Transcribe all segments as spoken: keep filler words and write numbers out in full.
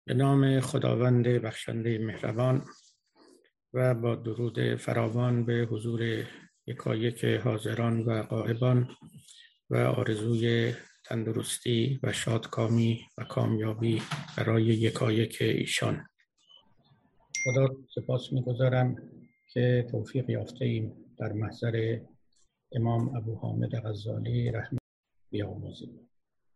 به نام خداوند بخشنده مهربان و با درود فراوان به حضور یکایک حاضران و غایبان و آرزوی تندرستی و شادکامی و کامیابی برای یکایک ایشان. خدا را سپاس می‌گزارم که توفیق یافته ایم در محضر امام ابو حامد غزالی رحمه الله بیاموزیم.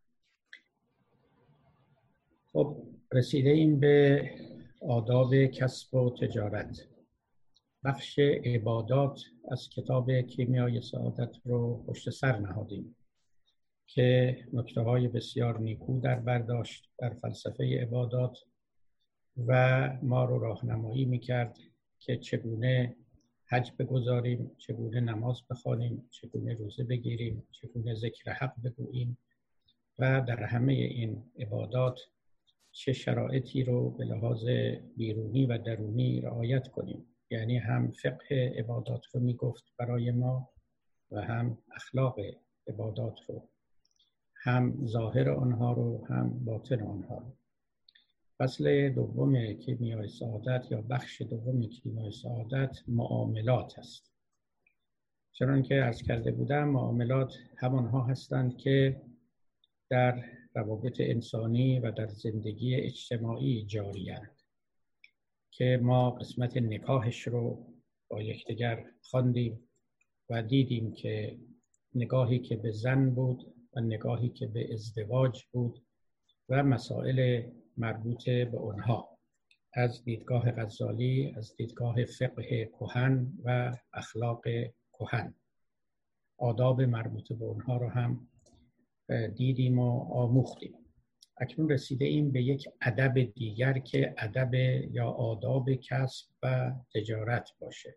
خب رسیده ایم به آداب کسب و تجارت. بخش عبادات از کتاب کیمیای سعادت رو پشت سر نهادیم که نکته‌های بسیار نیکو در برداشت در فلسفه عبادات و ما رو راهنمایی می‌کرد که چگونه حج بگزاریم، چگونه نماز بخوانیم، چگونه روزه بگیریم، چگونه ذکر حق بگوییم و در همه این عبادات چه شرایطی رو به لحاظ بیرونی و درونی رعایت کنیم. یعنی هم فقه عبادات رو میگفت برای ما و هم اخلاق عبادات رو، هم ظاهر آنها رو هم باطن آنها رو. فصل دوم کیمیای سعادت یا بخش دوم کیمیای سعادت معاملات است. چون که عرض کرده بودم معاملات همانها هستند که در روابط انسانی و در زندگی اجتماعی جاری‌اند که ما قسمت نکاحش رو با یکدیگر خواندیم و دیدیم که نگاهی که به زن بود و نگاهی که به ازدواج بود و مسائل مربوط به آنها از دیدگاه غزالی، از دیدگاه فقه کهن و اخلاق کهن، آداب مربوط به آنها رو هم دیدیم و آموختیم. اکنون رسیده ایم به یک ادب دیگر که ادب یا آداب کسب و تجارت باشه.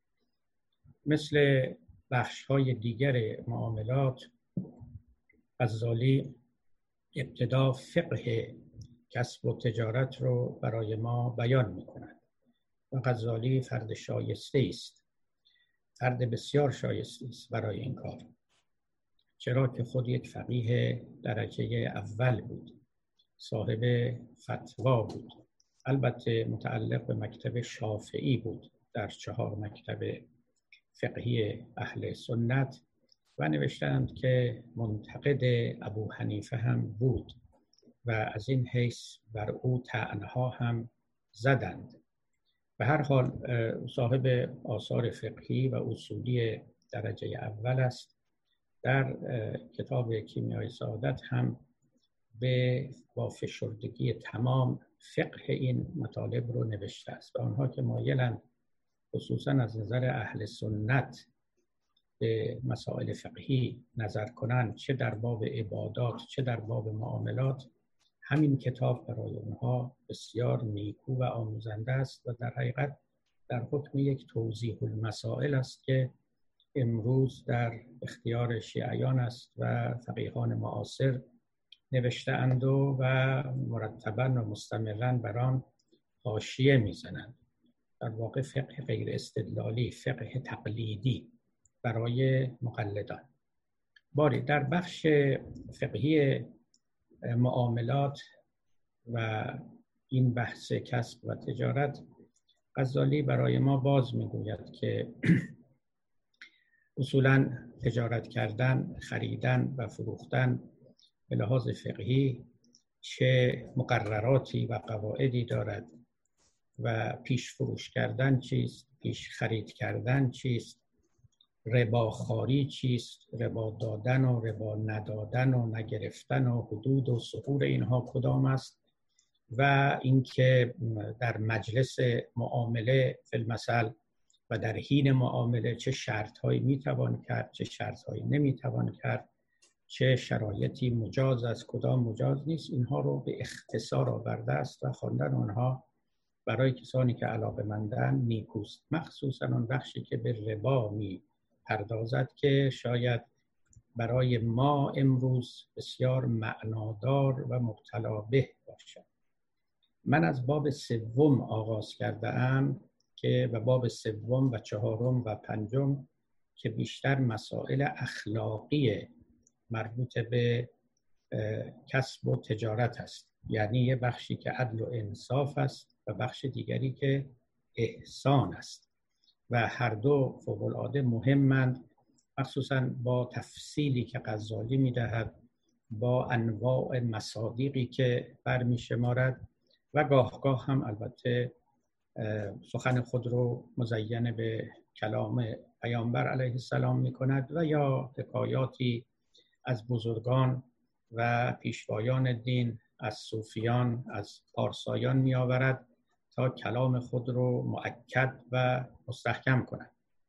مثل بخش‌های دیگر معاملات، غزالی ابتدا فقه کسب و تجارت رو برای ما بیان می‌کند و غزالی فرد شایسته است، فرد بسیار شایسته است برای این کار، چرا که خود یک فقیه درجه اول بود، صاحب فتوا بود، البته متعلق به مکتب شافعی بود در چهار مکتب فقهی اهل سنت و نوشتند که منتقد ابو حنیفه هم بود و از این حیث بر او طعنها هم زدند. به هر حال صاحب آثار فقهی و اصولی درجه اول است. در کتاب کیمیای سعادت هم به با فشردگی تمام فقه این مطالب رو نوشته است و آنها که مایلند خصوصا از نظر اهل سنت به مسائل فقهی نظر کنند، چه در باب عبادات چه در باب معاملات، همین کتاب برای اونها بسیار نیکو و آموزنده است و در حقیقت در حکم یک توضیح المسائل است که امروز در اختیار شیعیان است و فقیهان معاصر نوشته اند و مرتباً و مستمراً بر آن حاشیه میزنند. در واقع فقه غیر استدلالی، فقه تقلیدی برای مقلدان. باری در بخش فقهی معاملات و این بحث کسب و تجارت، غزالی برای ما باز میگوید که اصولاً تجارت کردن، خریدن و فروختن به لحاظ فقهی چه مقرراتی و قواعدی دارد و پیش فروش کردن چیست، پیش خرید کردن چیست، رباخواری چیست، ربا دادن و ربا ندادن و نگرفتن و حدود و سحور اینها کدام است و اینکه در مجلس معامله فی المثل و در حین معامله چه شرط‌هایی میتوان کرد، چه شرط‌هایی نمیتوان کرد، چه شرایطی مجاز است، کدام مجاز نیست. اینها رو به اختصار آورده است و خواندن آنها برای کسانی که علاقه‌مندند نیکوست، مخصوصا آن بخشی که به ربا می پردازد که شاید برای ما امروز بسیار معنادار و مبتلا به باشد. من از باب سوم آغاز کرده ام که و باب سوم و چهارم و پنجم که بیشتر مسائل اخلاقی مربوط به کسب و تجارت است، یعنی یه بخشی که عدل و انصاف است و بخش دیگری که احسان است و هر دو فوق‌العاده مهمند، مخصوصا با تفصیلی که غزالی می‌دهد، با انواع مصادیقی که برمی شمارد و گاه گاه هم البته سخن خود رو مزین به کلام پیامبر علیه السلام می کند و یا حکایاتی از بزرگان و پیشوایان دین، از صوفیان، از پارسایان می آورد تا کلام خود رو مؤکد و مستحکم کند.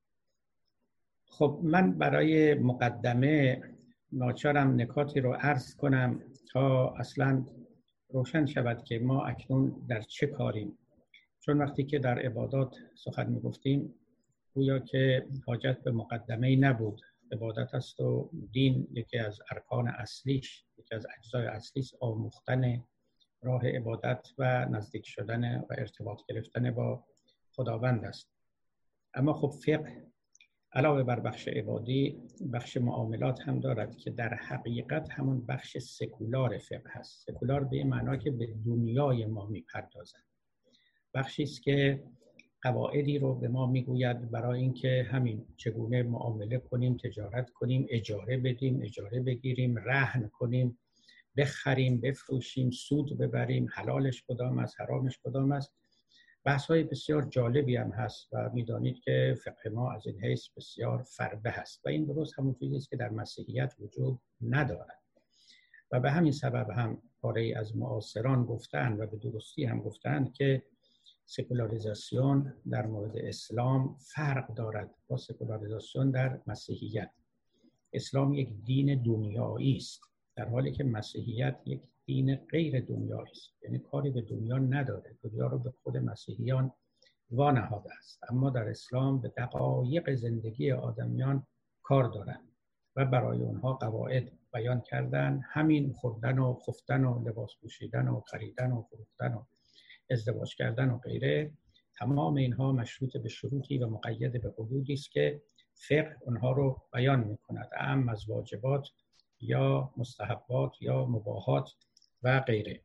خب من برای مقدمه ناچارم نکاتی رو عرض کنم تا اصلا روشن شود که ما اکنون در چه کاریم. چون وقتی که در عبادات سخن می گفتیم گویا که حاجت به مقدمه‌ای نبود. عبادت است و دین یکی از ارکان اصلیش، یکی از اجزای اصلیش آموختن راه عبادت و نزدیک شدن و ارتباط گرفتن با خداوند است. اما خب فقه علاوه بر بخش عبادی بخش معاملات هم دارد که در حقیقت همون بخش سکولار فقه هست. سکولار به این معنا که به دنیای ما میپردازد. بخشی است که قواعدی رو به ما میگوید برای اینکه همین چگونه معامله کنیم، تجارت کنیم، اجاره بدیم، اجاره بگیریم، رهن کنیم، بخریم، بفروشیم، سود ببریم، حلالش کدام است، حرامش کدام است. بحث‌های بسیار جالبی هم هست و می‌دانید که فقه ما از این حیث بسیار فربه هست و این درست همون چیزی است که در مسیحیت وجود ندارد و به همین سبب هم پاره‌ای از معاصران گفتن و به درستی هم گفتن که سکولاریزاسیون در مورد اسلام فرق دارد با سکولاریزاسیون در مسیحیت. اسلام یک دین دنیایی است در حالی که مسیحیت یک دین غیر دنیایی است، یعنی کاری به دنیا نداره، دنیا رو به خود مسیحیان وانهاده است، اما در اسلام به دقایق زندگی آدمیان کار دارند و برای اونها قواعد بیان کردن. همین خوردن و خفتن و لباس پوشیدن و خریدن و فروختن و ازدواج کردن و غیره، تمام اینها مشروط به شروطی و مقید به حدودی است که فقه اونها رو بیان می‌کند، اعم از واجبات یا مستحبات یا مباحات و غیره.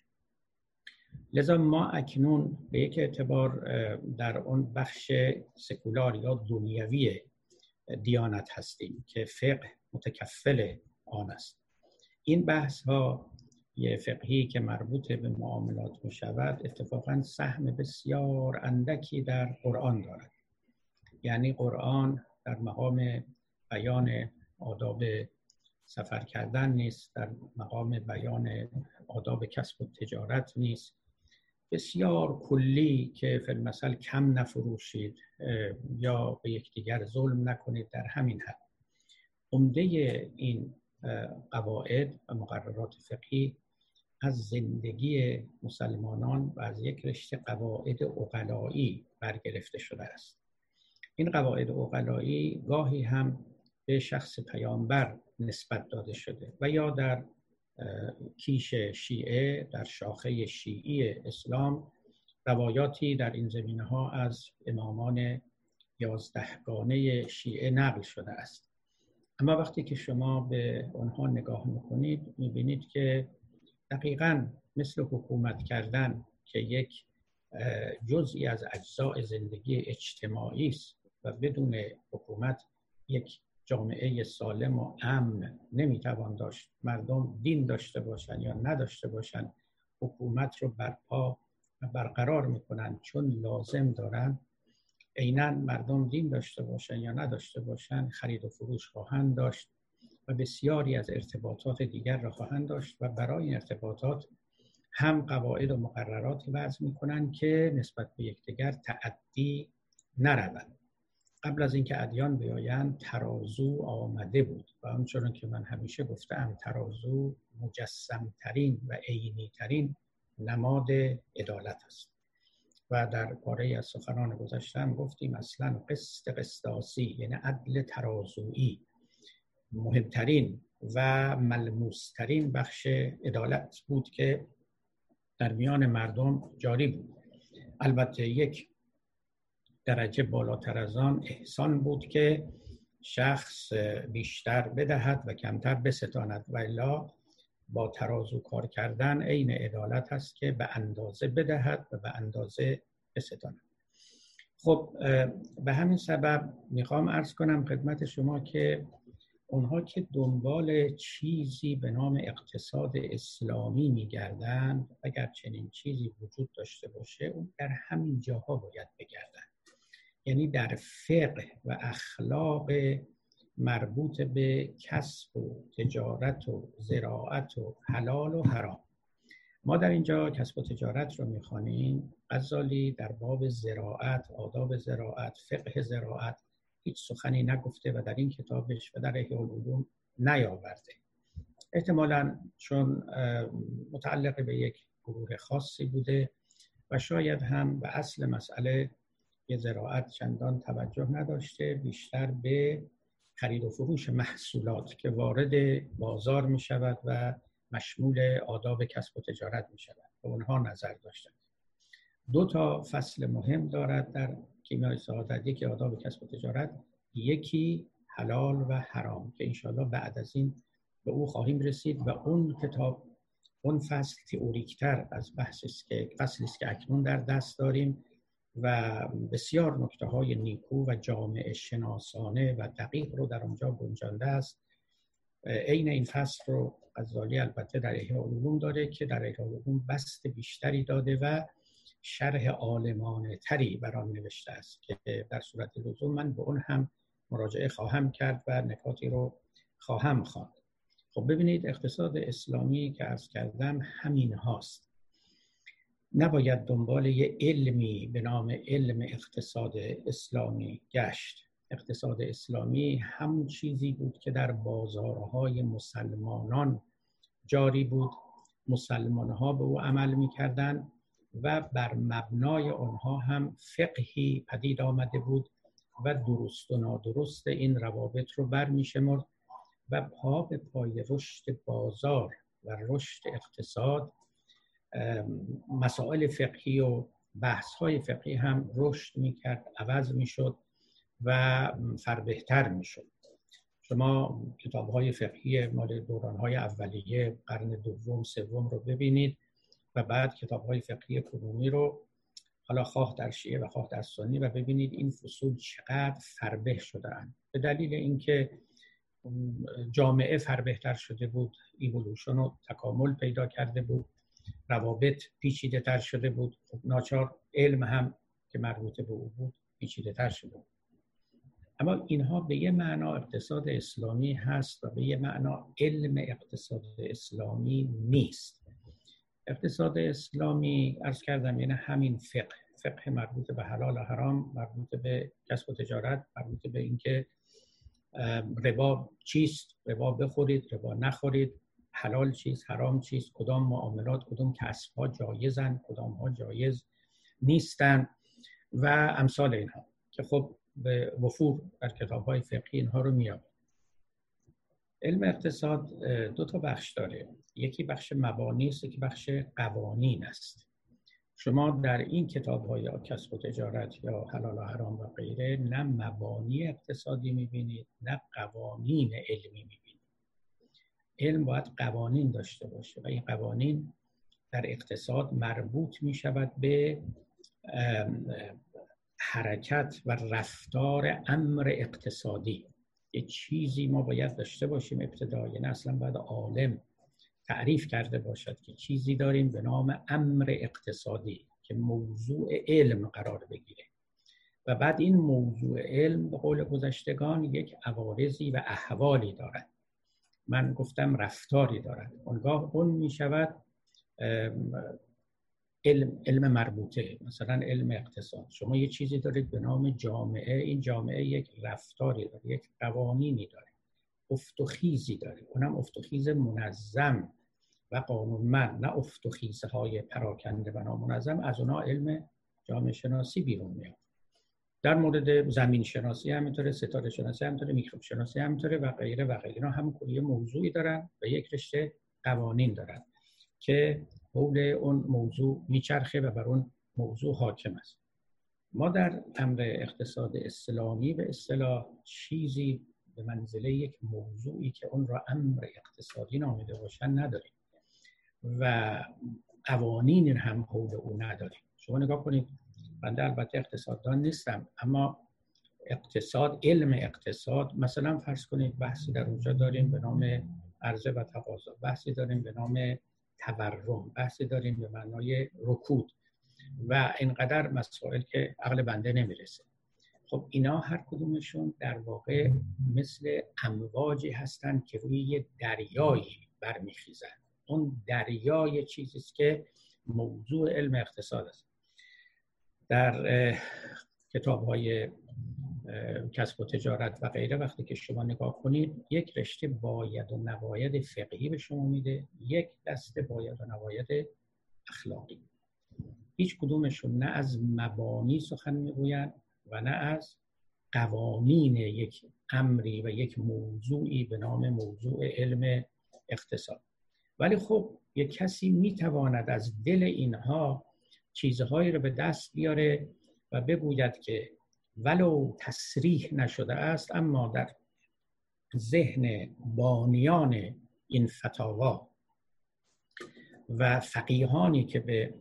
لذا ما اکنون به یک اعتبار در اون بخش سکولار یا دنیوی دیانت هستیم که فقه متکفل آن است. این بحث ها یه فقهی که مربوط به معاملات می شود اتفاقاً سهم بسیار اندکی در قرآن دارد. یعنی قرآن در مقام بیان آداب سفر کردن نیست، در مقام بیان آداب کسب و تجارت نیست، بسیار کلی که فی المثل کم نفروشید یا به یکدیگر ظلم نکنید، در همین حد. عمده این قواعد و مقررات فقهی از زندگی مسلمانان و از یک رشته قواعد عقلایی برگرفته شده است. این قواعد عقلایی گاهی هم به شخص پیامبر نسبت داده شده و یا در کیش شیعه، در شاخه شیعی اسلام روایاتی در این زمینه ها از امامان یازدهگانه شیعه نقل شده است. اما وقتی که شما به آنها نگاه میکنید میبینید که دقیقاً مثل حکومت کردن که یک جزئی از اجزای زندگی اجتماعی است و بدون حکومت یک جامعه سالم و امن نمیتوان داشت. مردم دین داشته باشن یا نداشته باشن، حکومت رو برپا و برقرار میکنن چون لازم دارن. عیناً مردم دین داشته باشن یا نداشته باشن خرید و فروش خواهند داشت و بسیاری از ارتباطات دیگر را خواهند داشت و برای این ارتباطات هم قواعد و مقررات وضع میکنن که نسبت به یکدیگر تعدی نروند. قبل از اینکه ادیان بیایند ترازو آمده بود و همچنان که من همیشه گفتم ترازو مجسم ترین و عینی ترین نماد عدالت است و در پاره از سخنان گذشتم گفتیم اصلا قسط قسطاسی یعنی عدل ترازویی مهمترین و ملموسترین بخش عدالت بود که در میان مردم جاری بود. البته یک درجه بالاتر از آن احسان بود که شخص بیشتر بدهد و کمتر بستاند و الا با ترازو کار کردن عین عدالت است که به اندازه بدهد و به اندازه بستاند. خب به همین سبب میخوام عرض کنم خدمت شما که اونها که دنبال چیزی به نام اقتصاد اسلامی میگردن، اگر چنین چیزی وجود داشته باشه اون در همین جاها باید بگردن، یعنی در فقه و اخلاق مربوط به کسب و تجارت و زراعت و حلال و حرام. ما در اینجا کسب و تجارت رو میخوانیم. غزالی در باب زراعت، آداب زراعت، فقه زراعت هیچ سخنی نگفته و در این کتابش و در احیاء العلوم نیاورده. احتمالاً چون متعلق به یک گروه خاصی بوده و شاید هم به اصل مسئله یه زراعت چندان توجه نداشته، بیشتر به خرید و فروش محصولات که وارد بازار می شود و مشمول آداب کسب و تجارت می شود به اونها نظر داشتن. دو تا فصل مهم دارد در کیمیای سعادت، یکی آداب کسب و تجارت، یکی حلال و حرام که انشاءالله بعد از این به او خواهیم رسید و اون کتاب، اون فصل تئوریکتر از بحثی است که فصلی است که اکنون در دست داریم و بسیار نکته های نیکو و جامعه شناسانه و دقیق رو در آنجا گنجانده است. عین این فصل رو غزالی البته در احیاء العلوم داره که در احیاء العلوم بسط بیشتری داده و شرح عالمانه تری بر آن نوشته است که در صورت لزوم من به اون هم مراجعه خواهم کرد و نکاتی رو خواهم خواند. خب ببینید اقتصاد اسلامی که عرض کردم همین هاست. نباید دنبال یه علمی به نام علم اقتصاد اسلامی گشت. اقتصاد اسلامی همون چیزی بود که در بازارهای مسلمانان جاری بود، مسلمانها به او عمل می‌کردند و بر مبنای آنها هم فقهی پدید آمده بود و درست و نادرست این روابط رو برمی‌شمرد و پا به پای رشد بازار و رشد اقتصاد مسائل فقهی و بحث‌های فقهی هم رشد می‌کرد، عوض می‌شد و فربهتر می‌شد. شما کتاب‌های فقهی مال دوران‌های اولیه قرن دوم سوم رو ببینید و بعد کتاب‌های فقهی کنونی رو حالا خواه در شیعه و خواه در سنی و ببینید این فصول چقدر فربه شده‌اند. به دلیل اینکه جامعه فربهتر شده بود، ایولوشن و تکامل پیدا کرده بود، روابط پیچیده تر شده بود، خب ناچار علم هم که مربوط به او بود پیچیده تر شده بود. اما اینها به یه معنا اقتصاد اسلامی هست و به یه معنا علم اقتصاد اسلامی نیست. اقتصاد اسلامی عرض کردم یعنی همین فقه، فقه مربوط به حلال و حرام، مربوط به کسب و تجارت، مربوط به اینکه ربا چیست، ربا بخورید، ربا نخورید، حلال چیست، حرام چیست، کدام معاملات، کدام کسب‌ها جایزن، کدام‌ها جایز نیستن و امثال اینها که خب به وفور در کتاب‌های فقهی اینها رو می‌یابید. علم اقتصاد دو تا بخش داره، یکی بخش مبانی است، یکی بخش قوانین است. شما در این کتاب‌های کسب و تجارت یا حلال و حرام و غیره نه مبانی اقتصادی می‌بینید نه قوانین علمی می‌بینید. علم باید قوانین داشته باشه و این قوانین در اقتصاد مربوط می‌شود به حرکت و رفتار امر اقتصادی. یه چیزی ما باید داشته باشیم ابتدا، یعنی اصلا باید عالم تعریف کرده باشد که چیزی داریم به نام امر اقتصادی که موضوع علم قرار بگیره و بعد این موضوع علم به قول گذشتگان یک عوارضی و احوالی دارد. من گفتم رفتاری دارد. اونگاه اون می شود علم, علم مربوطه، مثلا علم اقتصاد. شما یه چیزی دارید به نام جامعه، این جامعه یک رفتاری داره، یک قوانینی داره، افت و خیزی داره، اونم افت و خیز منظم و قانونمند، نه افت و خیزهای پراکنده و نامنظم. از اونها علم جامعه شناسی بیرون میاد. در مورد زمین شناسی همینطوره، ستاره شناسی همینطوره، میکروب شناسی همینطوره و غیره و غیره. اینا هم کلیه موضوعی دارن و یک رشته قوانین دارن که حول اون موضوع میچرخه و بر اون موضوع حاکم است. ما در امر اقتصاد اسلامی به اصطلاح چیزی به منزله یک موضوعی که اون را امر اقتصادی نامیده باشن نداریم. و قوانین هم حول او نداریم. شما نگاه کنید، بنده البته اقتصاددان نیستم، اما اقتصاد، علم اقتصاد، مثلا فرض کنید بحثی در اونجا داریم به نام عرضه و تقاضا، بحثی داریم به نام تورم، بحثی داریم به معنای رکود و اینقدر مسائل که عقل بنده نمیرسه. خب اینا هر کدومشون در واقع مثل امواجی هستند که روی یه دریایی برمیخیزن. اون دریای چیزی است که موضوع علم اقتصاد است. در کتاب‌های کسب و تجارت و غیره وقتی که شما نگاه کنید، یک رشته باید و نباید فقهی به شما میده، یک دسته باید و نباید اخلاقی. هیچ کدومشون نه از مبانی سخن میگویند و نه از قوانین یک امری و یک موضوعی به نام موضوع علم اقتصاد. ولی خب یک کسی میتواند از دل اینها چیزهایی رو به دست بیاره و بگوید که ولو تصریح نشده است، اما در ذهن بانیان این فتاوا و فقیهانی که به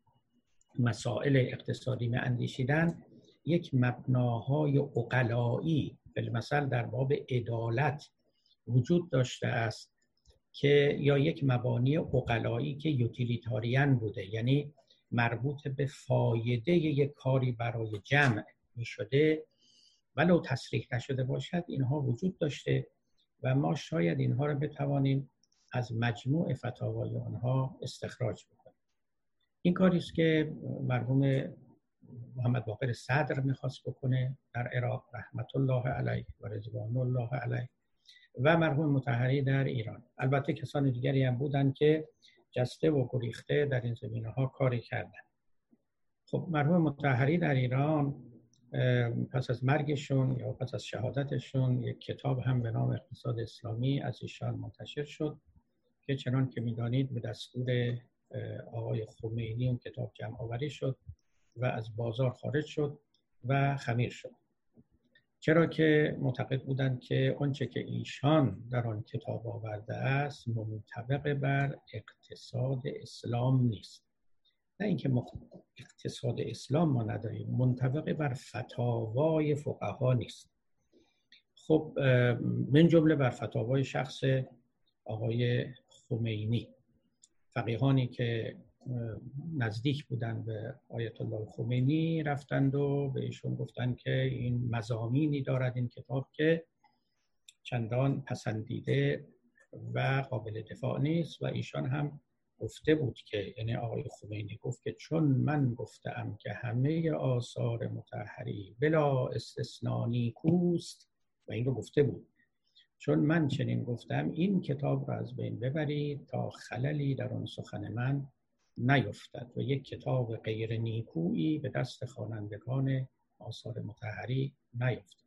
مسائل اقتصادی می اندیشیدن یک مبناهای عقلایی بالمثل در باب عدالت وجود داشته است که یا یک مبانی عقلایی که یوتیلیتاریان بوده، یعنی مربوط به فایده یک کاری برای جمع می شده، ولو تصریح نشده باشد اینها وجود داشته و ما شاید اینها رو بتوانیم از مجموع فتاوای آنها استخراج بکنیم. این کاری است که مرحوم محمد باقر صدر میخواست بکنه در عراق رحمت الله علیه و رضوان الله علیه و مرحوم مطهری در ایران. البته کسان دیگری هم بودن که جسته و گریخته در این زمینه‌ها کاری کردن. خب مرحوم مطهری در ایران پس از مرگشون یا پس از شهادتشون یک کتاب هم به نام اقتصاد اسلامی از ایشان منتشر شد که چنان که می‌دانید به دستور آقای خمینی اون کتاب جمع آوری شد و از بازار خارج شد و خمیر شد. چرا که معتقد بودند که آنچه که ایشان در آن کتاب آورده است منطبق بر اقتصاد اسلام نیست. نه اینکه اقتصاد اسلام ما نداریم، منطبق بر فتاوای فقها نیست. خب من جمله بر فتاوای شخص آقای خمینی، فقیهانی که نزدیک بودن به آیت الله خمینی رفتند و به ایشون گفتند که این مضامینی دارد این کتاب که چندان پسندیده و قابل دفاع نیست و ایشان هم گفته بود که، یعنی آقای خمینی گفت که چون من گفتم که همه آثار مطهری بلا استثنا نیکوست و این رو گفته بود، چون من چنین گفتم این کتاب را از بین ببرید تا خللی در آن سخن من نیفتد و یک کتاب غیر نیکویی به دست خوانندگان آثار مطهری نیفتد.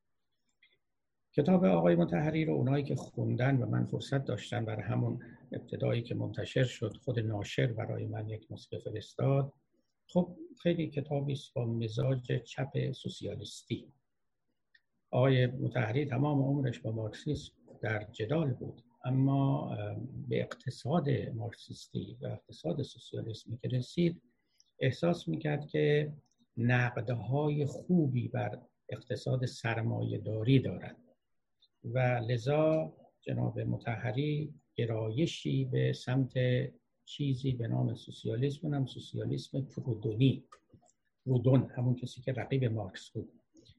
کتاب آقای مطهری رو اونایی که خوندن و من فرصت داشتم برای همون ابتدایی که منتشر شد خود ناشر برای من یک نسخه فرستاد. خب خیلی کتابی است با مزاج چپ سوسیالیستی. آقای مطهری تمام عمرش با مارکسیسم در جدال بود، اما به اقتصاد مارکسیستی و اقتصاد سوسیالیسمی که رسید احساس میکرد که نقدهای خوبی بر اقتصاد سرمایه‌داری دارد و لذا جناب مطهری گرایشی به سمت چیزی به نام سوسیالیسم، هم سوسیالیسم پرودونی، پرودون همون کسی که رقیب مارکس بود،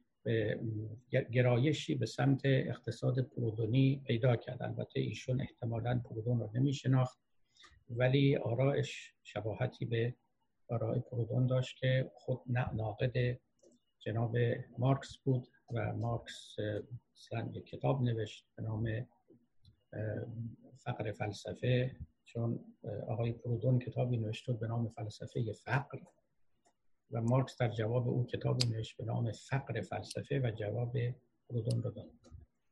گرایشی به سمت اقتصاد پرودونی پیدا کرد. البته ایشون احتمالاً پرودون رو نمی شناخت ولی آرایش شباهتی به آرای پرودون داشت که خود ناقد جناب مارکس بود و مارکس اصلا یک کتاب نوشت به نام فقر فلسفه، چون آقای پرودون کتابی نوشت به نام فلسفه فقر و مارکس در جواب اون کتابی نوشت به نام فقر فلسفه و جواب پرودون رو داد.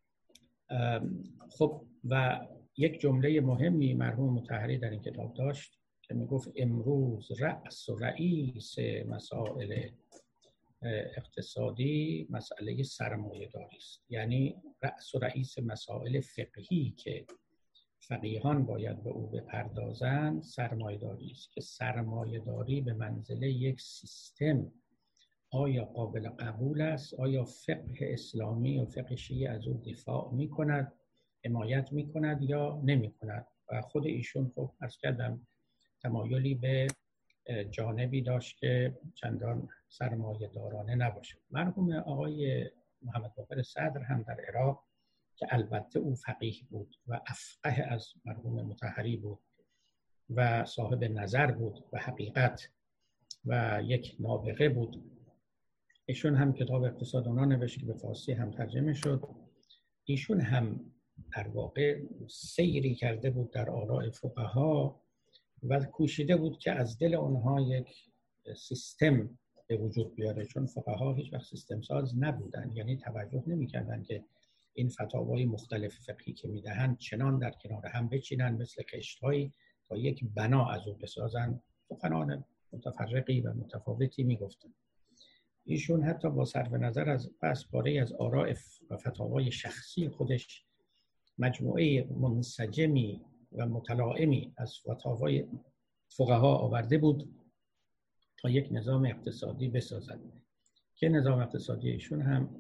خب و یک جمله مهمی مرحوم مطهری در این کتاب داشت که میگفت امروز رأس و رئیس مسائل اقتصادی مسئله سرمایه داری است. یعنی رأس و رئیس مسائل فقهی که فقیهان باید به او بپردازند سرمایه‌داری است که سرمایه‌داری به منزله یک سیستم آیا قابل قبول است؟ آیا فقه اسلامی و فقه شیعه از او دفاع می کند، حمایت می کند یا نمی کند؟ و خود ایشون خب عرض کردم تمایلی به جانبی داشت که چندان سرمایه دارانه نباشد. مرحوم آقای محمد باقر صدر هم در عراق که البته او فقیه بود و افقه از مرحوم مطهری بود و صاحب نظر بود و حقیقت و یک نابغه بود، ایشون هم کتاب اقتصاد اونا نوشت که به فارسی هم ترجمه شد. ایشون هم در واقع سیری کرده بود در آراء فقها و کوشیده بود که از دل اونها یک سیستم به وجود بیاره، چون فقها هیچ وقت سیستم ساز نبودن، یعنی توجه نمی‌کردن که این فتاوای مختلف فقهی که میدهند چنان در کنار هم بچینن مثل کشت‌هایی تا یک بنا از اون بسازن. سخنان متفرقی و متفاوتی میگفتن. ایشون حتی با صرف نظر از بس پاره از آراء و فتاوای شخصی خودش مجموعه منسجمی و متلائمی از فتاوای فقها آورده بود تا یک نظام اقتصادی بسازد که نظام اقتصادی ایشون هم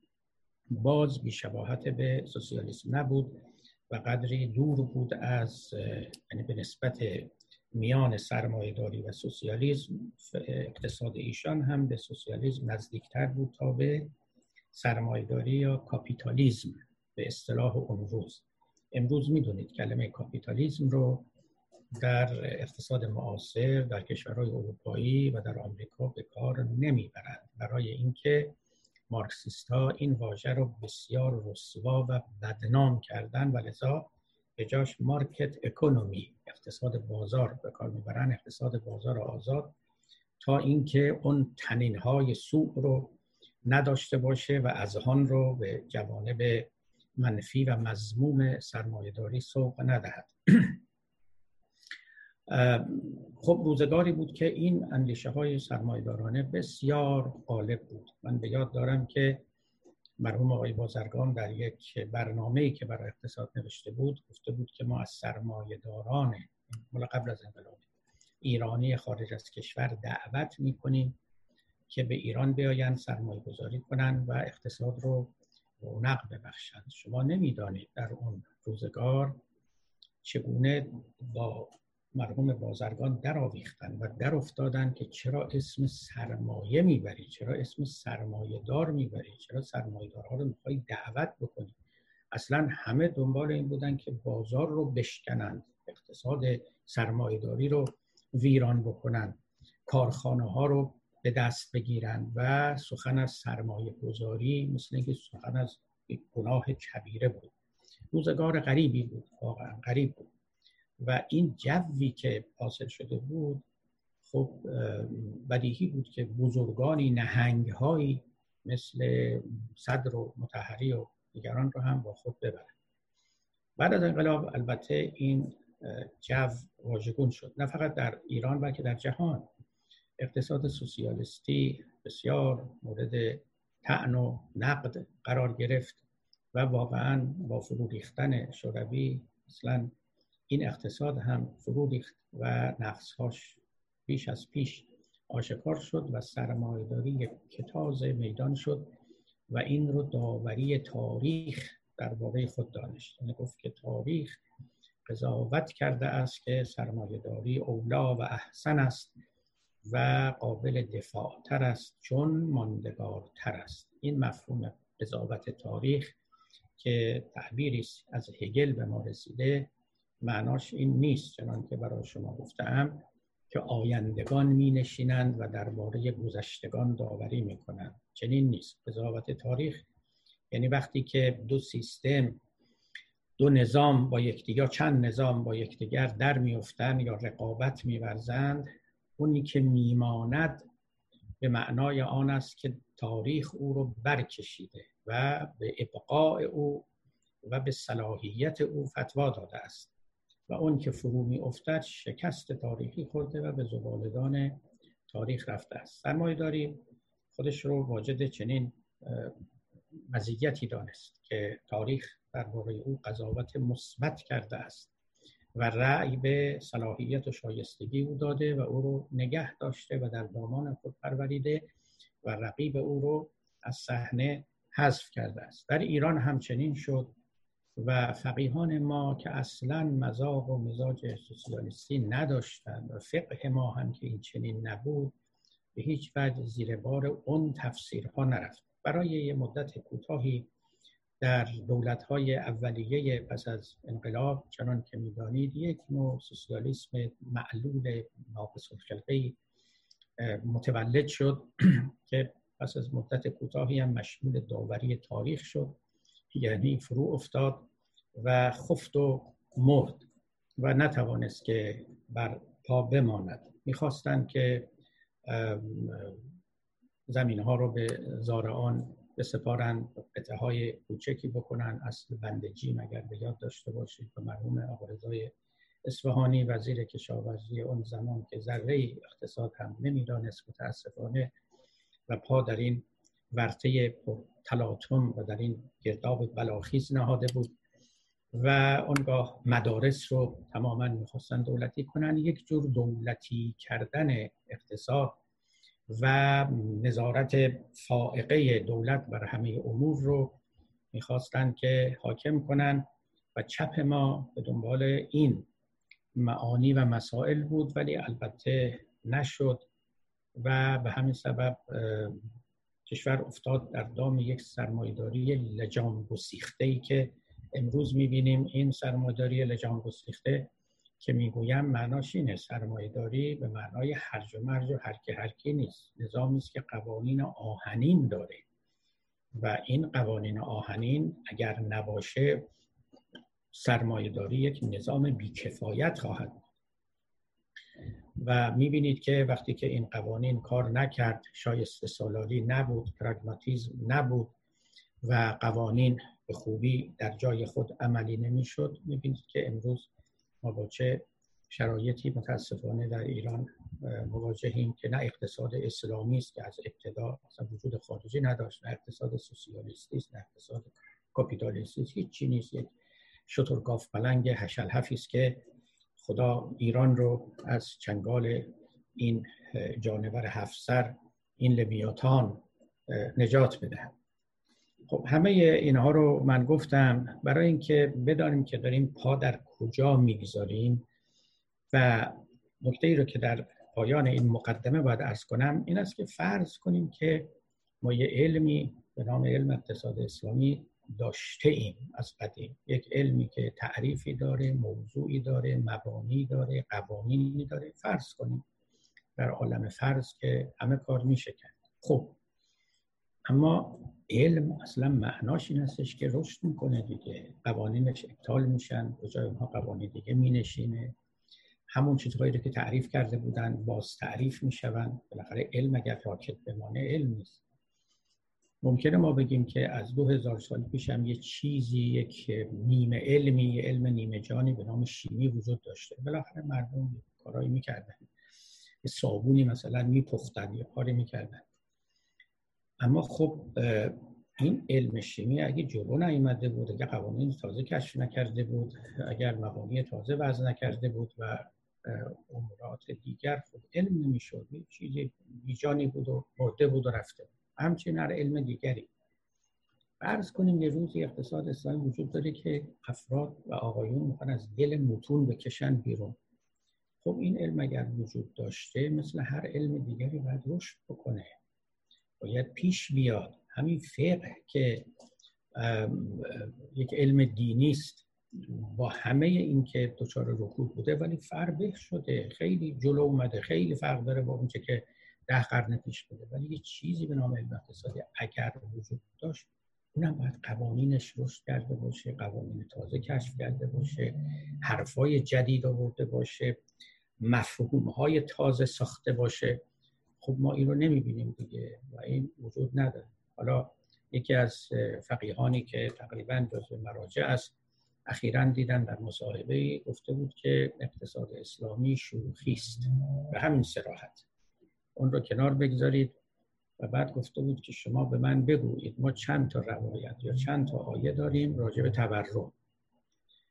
باز بی‌شباهت به سوسیالیسم نبود و قدری دور بود از، یعنی به نسبت میان سرمایه‌داری و سوسیالیسم اقتصاد ایشان هم به سوسیالیسم نزدیکتر بود تا به سرمایه‌داری یا کاپیتالیسم به اصطلاح امروز. امروز میدونید کلمه کاپیتالیسم رو در اقتصاد معاصر در کشورهای اروپایی و در آمریکا به کار نمیبرند، برای اینکه مارکسیست‌ها این واژه رو بسیار رسوا و بدنام کردن و لذا به جاش مارکت اکونومی، اقتصاد بازار به کار میبرن، اقتصاد بازار آزاد، تا اینکه اون تنین‌های سوء رو نداشته باشه و اذهان رو به جوانب منفی و مذموم سرمایه‌داری سوق ندهد. خب روزگاری بود که این اندیشه های سرمایه‌دارانه بسیار غالب بود. من به یاد دارم که مرحوم آقای بازرگان در یک برنامه‌ای که برای اقتصاد نوشته بود گفته بود که ما از سرمایه‌داران مال قبل از انقلاب ایرانی خارج از کشور دعوت می‌کنیم که به ایران بیایند سرمایه گذاری کنند و اقتصاد رو رونق ببخشند. شما نمی‌دانید در اون روزگار چگونه با مرحوم بازرگان در آویختن و در افتادن که چرا اسم سرمایه میبری، چرا اسم سرمایه دار میبری، چرا سرمایه دارها رو میخوایی دعوت بکنی. اصلا همه دنبال این بودن که بازار رو بشکنند، اقتصاد سرمایه داری رو ویران بکنن، کارخانه ها رو به دست بگیرن و سخن از سرمایه گذاری مثل اینکه سخن از یک گناه کبیره بود. روزگار غریبی بود، واقعا غریب بود و این جوی که حاصل شده بود خب بدیهی بود که بزرگانی نهنگ‌هایی مثل صدر و مطهری و دیگران رو هم با خود ببرن. بعد از انقلاب البته این جو واژگون شد، نه فقط در ایران بلکه در جهان. اقتصاد سوسیالیستی بسیار مورد طعن و نقد قرار گرفت و واقعا با فرو ریختن شوروی اصلا این اقتصاد هم فرو ریخت و نقصهاش بیش از پیش آشکار شد و سرمایه‌داری یک کتاز میدان شد و این رو داوری تاریخ درباره خود دانست. یعنی گفت که تاریخ قضاوت کرده است که سرمایه‌داری اولا و احسن است و قابل دفاع تر است چون ماندگار تر است. این مفهوم قضاوت تاریخ که تعبیری است از هگل به ما رسیده، معناش این نیست چنان که برای شما گفتم که آیندگان می نشینند و درباره گذشتگان داوری می کنند. چنین نیست. قضاوت تاریخ یعنی وقتی که دو سیستم، دو نظام با یکدیگر، چند نظام با یکدیگر در میافتند یا رقابت می‌ورزند، اونی که میماند به معنای آن است که تاریخ او رو برکشیده و به ابقاء او و به صلاحیت او فتوا داده است و اون که فرو می افتد شکست تاریخی خورده و به زبالدان تاریخ رفته است. سرمایه‌داری خودش رو واجد چنین مزیتی دانست که تاریخ درباره او قضاوت مثبت کرده است و رأی به صلاحیت و شایستگی او داده و او رو نگه داشته و در دامان خود پروریده و رقیب او رو از صحنه حذف کرده است. در ایران همچنین شد و فقیهان ما که اصلاً مذاق و مزاج سوسیالیستی نداشتند و فقه ما هم که این چنین نبود، به هیچ وجه زیر بار اون تفسیرها نرفت. برای یه مدت کوتاهی در دولت‌های اولیه پس از انقلاب، چنان که می‌دانید، یک نوع سوسیالیسم معلول ناقص الخلقه‌ای متولد شد که پس از مدت کوتاهی هم مشمول داوری تاریخ شد، یعنی فرو افتاد و خفت و مرد و نتوانست که بر پا بماند. می‌خواستند که زمین‌ها رو به زارعان بسپارن، قطعه های کوچکی بکنن. اصل بند جیم اگر به یاد داشته باشید و مرحوم آقا رضای اصفهانی وزیر کشاورزی اون زمان که ذره اقتصاد هم نمیدانست متاسفانه و پا در این ورطه تلاطم و در این گرداب بلاخیز نهاده بود و اونگاه مدارس رو تماما میخواستن دولتی کنن. یک جور دولتی کردن اقتصاد و نظارت فائقه دولت بر همه امور رو میخواستن که حاکم کنن و چپ ما به دنبال این معانی و مسائل بود، ولی البته نشد و به همین سبب کشور افتاد در دام یک سرمایه‌داری لجام گسیخته‌ای که امروز میبینیم. این سرمایه‌داری لجام گسیخته که میگویم معناش اینه، سرمایه‌داری به معنای هرج و مرج و هرکه هرکی نیست. نظامی است که قوانین آهنین داره و این قوانین آهنین اگر نباشه سرمایه‌داری یک نظام بیکفایت خواهد بود. و میبینید که وقتی که این قوانین کار نکرد، شایسته سالاری نبود، پراگماتیسم نبود و قوانین به خوبی در جای خود عملی نمیشد، میبینید که امروز ما با چه شرایطی متاسفانه در ایران مواجهیم که نه اقتصاد اسلامی است که از ابتدا اصلا وجود خارجی نداشت، نه اقتصاد سوسیالیستی است، نه اقتصاد کاپیتالیستی است، هیچ چیزی نیست. یک شترگاف پلنگ هشلحفی است که خدا ایران رو از چنگال این جانور هفت سر، این لویاتان نجات بده. خب همه اینها رو من گفتم برای اینکه بدانیم که داریم پا در کجا میگذاریم و نکته ای رو که در پایان این مقدمه باید عرض کنم این است که فرض کنیم که ما یه علمی به نام علم اقتصاد اسلامی داشته ایم از قدیم، یک علمی که تعریفی داره، موضوعی داره، مبانی داره، قوانینی داره. فرض کنیم در عالم فرض که همه کار میشه کرد. خب اما علم اصلا معناش این هستش که رشد میکنه دیگه، قوانینش ابطال میشن، به جای اونها قوانین دیگه مینشینه، همون چیزهایی رو که تعریف کرده بودن باز تعریف میشون. بالاخره علم اگر راکت بمانه علم نیست. ممکنه ما بگیم که از دو هزار سال پیش هم یه چیزی، یک نیمه علمی، یه علم نیمه جانی به نام شیمی وجود داشته. بالاخره مردم کارایی میکردن، یه صابونی مثلا میپختن، یه کاری میکردن. اما خب این علم شیمی اگه جلو نیامده بود، اگه قوانین تازه کشف نکرده بود، اگر مبانی تازه وضع نکرده بود و امورات دیگر، خب علم نمیشد، یه چیزی بیجانی بود و مرده بود و رفته بود. همچنین هر علم دیگری. فرض کنیم یه روزی اقتصاد اسلامی وجود داره که افراد و آقایون میخوان از دل متون بکشن بیرون. خب این علم اگر وجود داشته مثل هر علم دیگری باید رشد بکنه، باید پیش بیاد. همین فقه که یک علم دینی است، با همه این که دچار رکود بوده ولی فربه شده، خیلی جلو اومده، خیلی فرق داره با اون چه که ده قرن پیش بوده. ولی یه چیزی به نام علم اقتصادی اگر وجود داشت، اونم باید قوانینش رشد کرده باشه، قوانین تازه کشف کرده باشه، حرفای جدید آورده باشه، مفهومهای تازه ساخته باشه. خب ما این رو نمیبینیم دیگه و این وجود نداره. حالا یکی از فقیهانی که تقریباً جزو مراجع است اخیراً دیدن در مصاحبه‌ای گفته بود که اقتصاد اسلامی شوخی است، به همین صراحت. اون رو کنار بگذارید و بعد گفته بود که شما به من بگویید ما چند تا روایت یا چند تا آیه داریم راجع به تورم.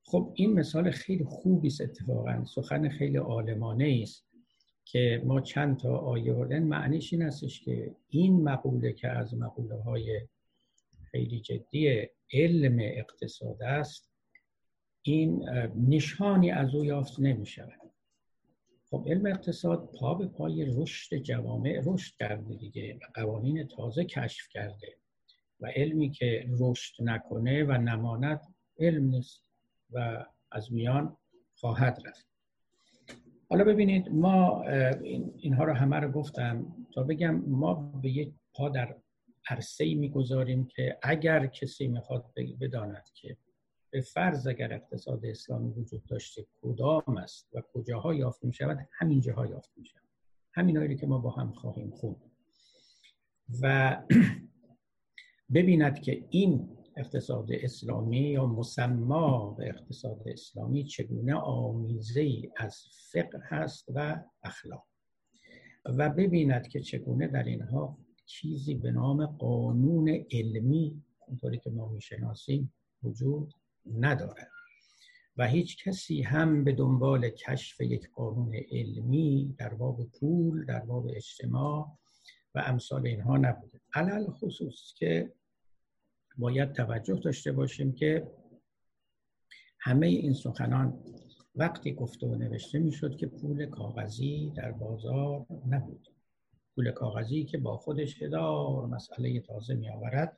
خب این مثال خیلی خوبی است، اتفاقا سخن خیلی عالمانه است که ما چند تا آیه بردن. معنیش این هستش که این مقوله که از مقوله های خیلی جدی علم اقتصاد است، این نشانی از او یافت نمی شود. خب علم اقتصاد پا به پای رشد جوامع رشد کرده دیگه و قوانین تازه کشف کرده و علمی که رشد نکنه و نماند علم نیست و از میان خواهد رفت. حالا ببینید، ما این اینها رو همه رو گفتم تا بگم ما به یک پا در عرصه‌ای میگذاریم که اگر کسی میخواد بداند که به فرض اگر اقتصاد اسلامی وجود داشته کدام است و کجاها یافت میشود، همین جاها یافت میشود، همین هایی که ما با هم خواهیم خوند و ببیند که این اقتصاد اسلامی یا مسما به اقتصاد اسلامی چگونه آمیزه‌ای از فقه هست و اخلاق و ببیند که چگونه در اینها چیزی به نام قانون علمی اونطوری که ما میشناسیم وجود ندارد و هیچ کسی هم به دنبال کشف یک قانون علمی در باب پول، در باب اجتماع و امثال اینها نبوده. علل خصوص که باید توجه داشته باشیم که همه این سخنان وقتی گفته و نوشته میشد که پول کاغذی در بازار نبود. پول کاغذی که با خودش هزار مسئله تازه می آورد.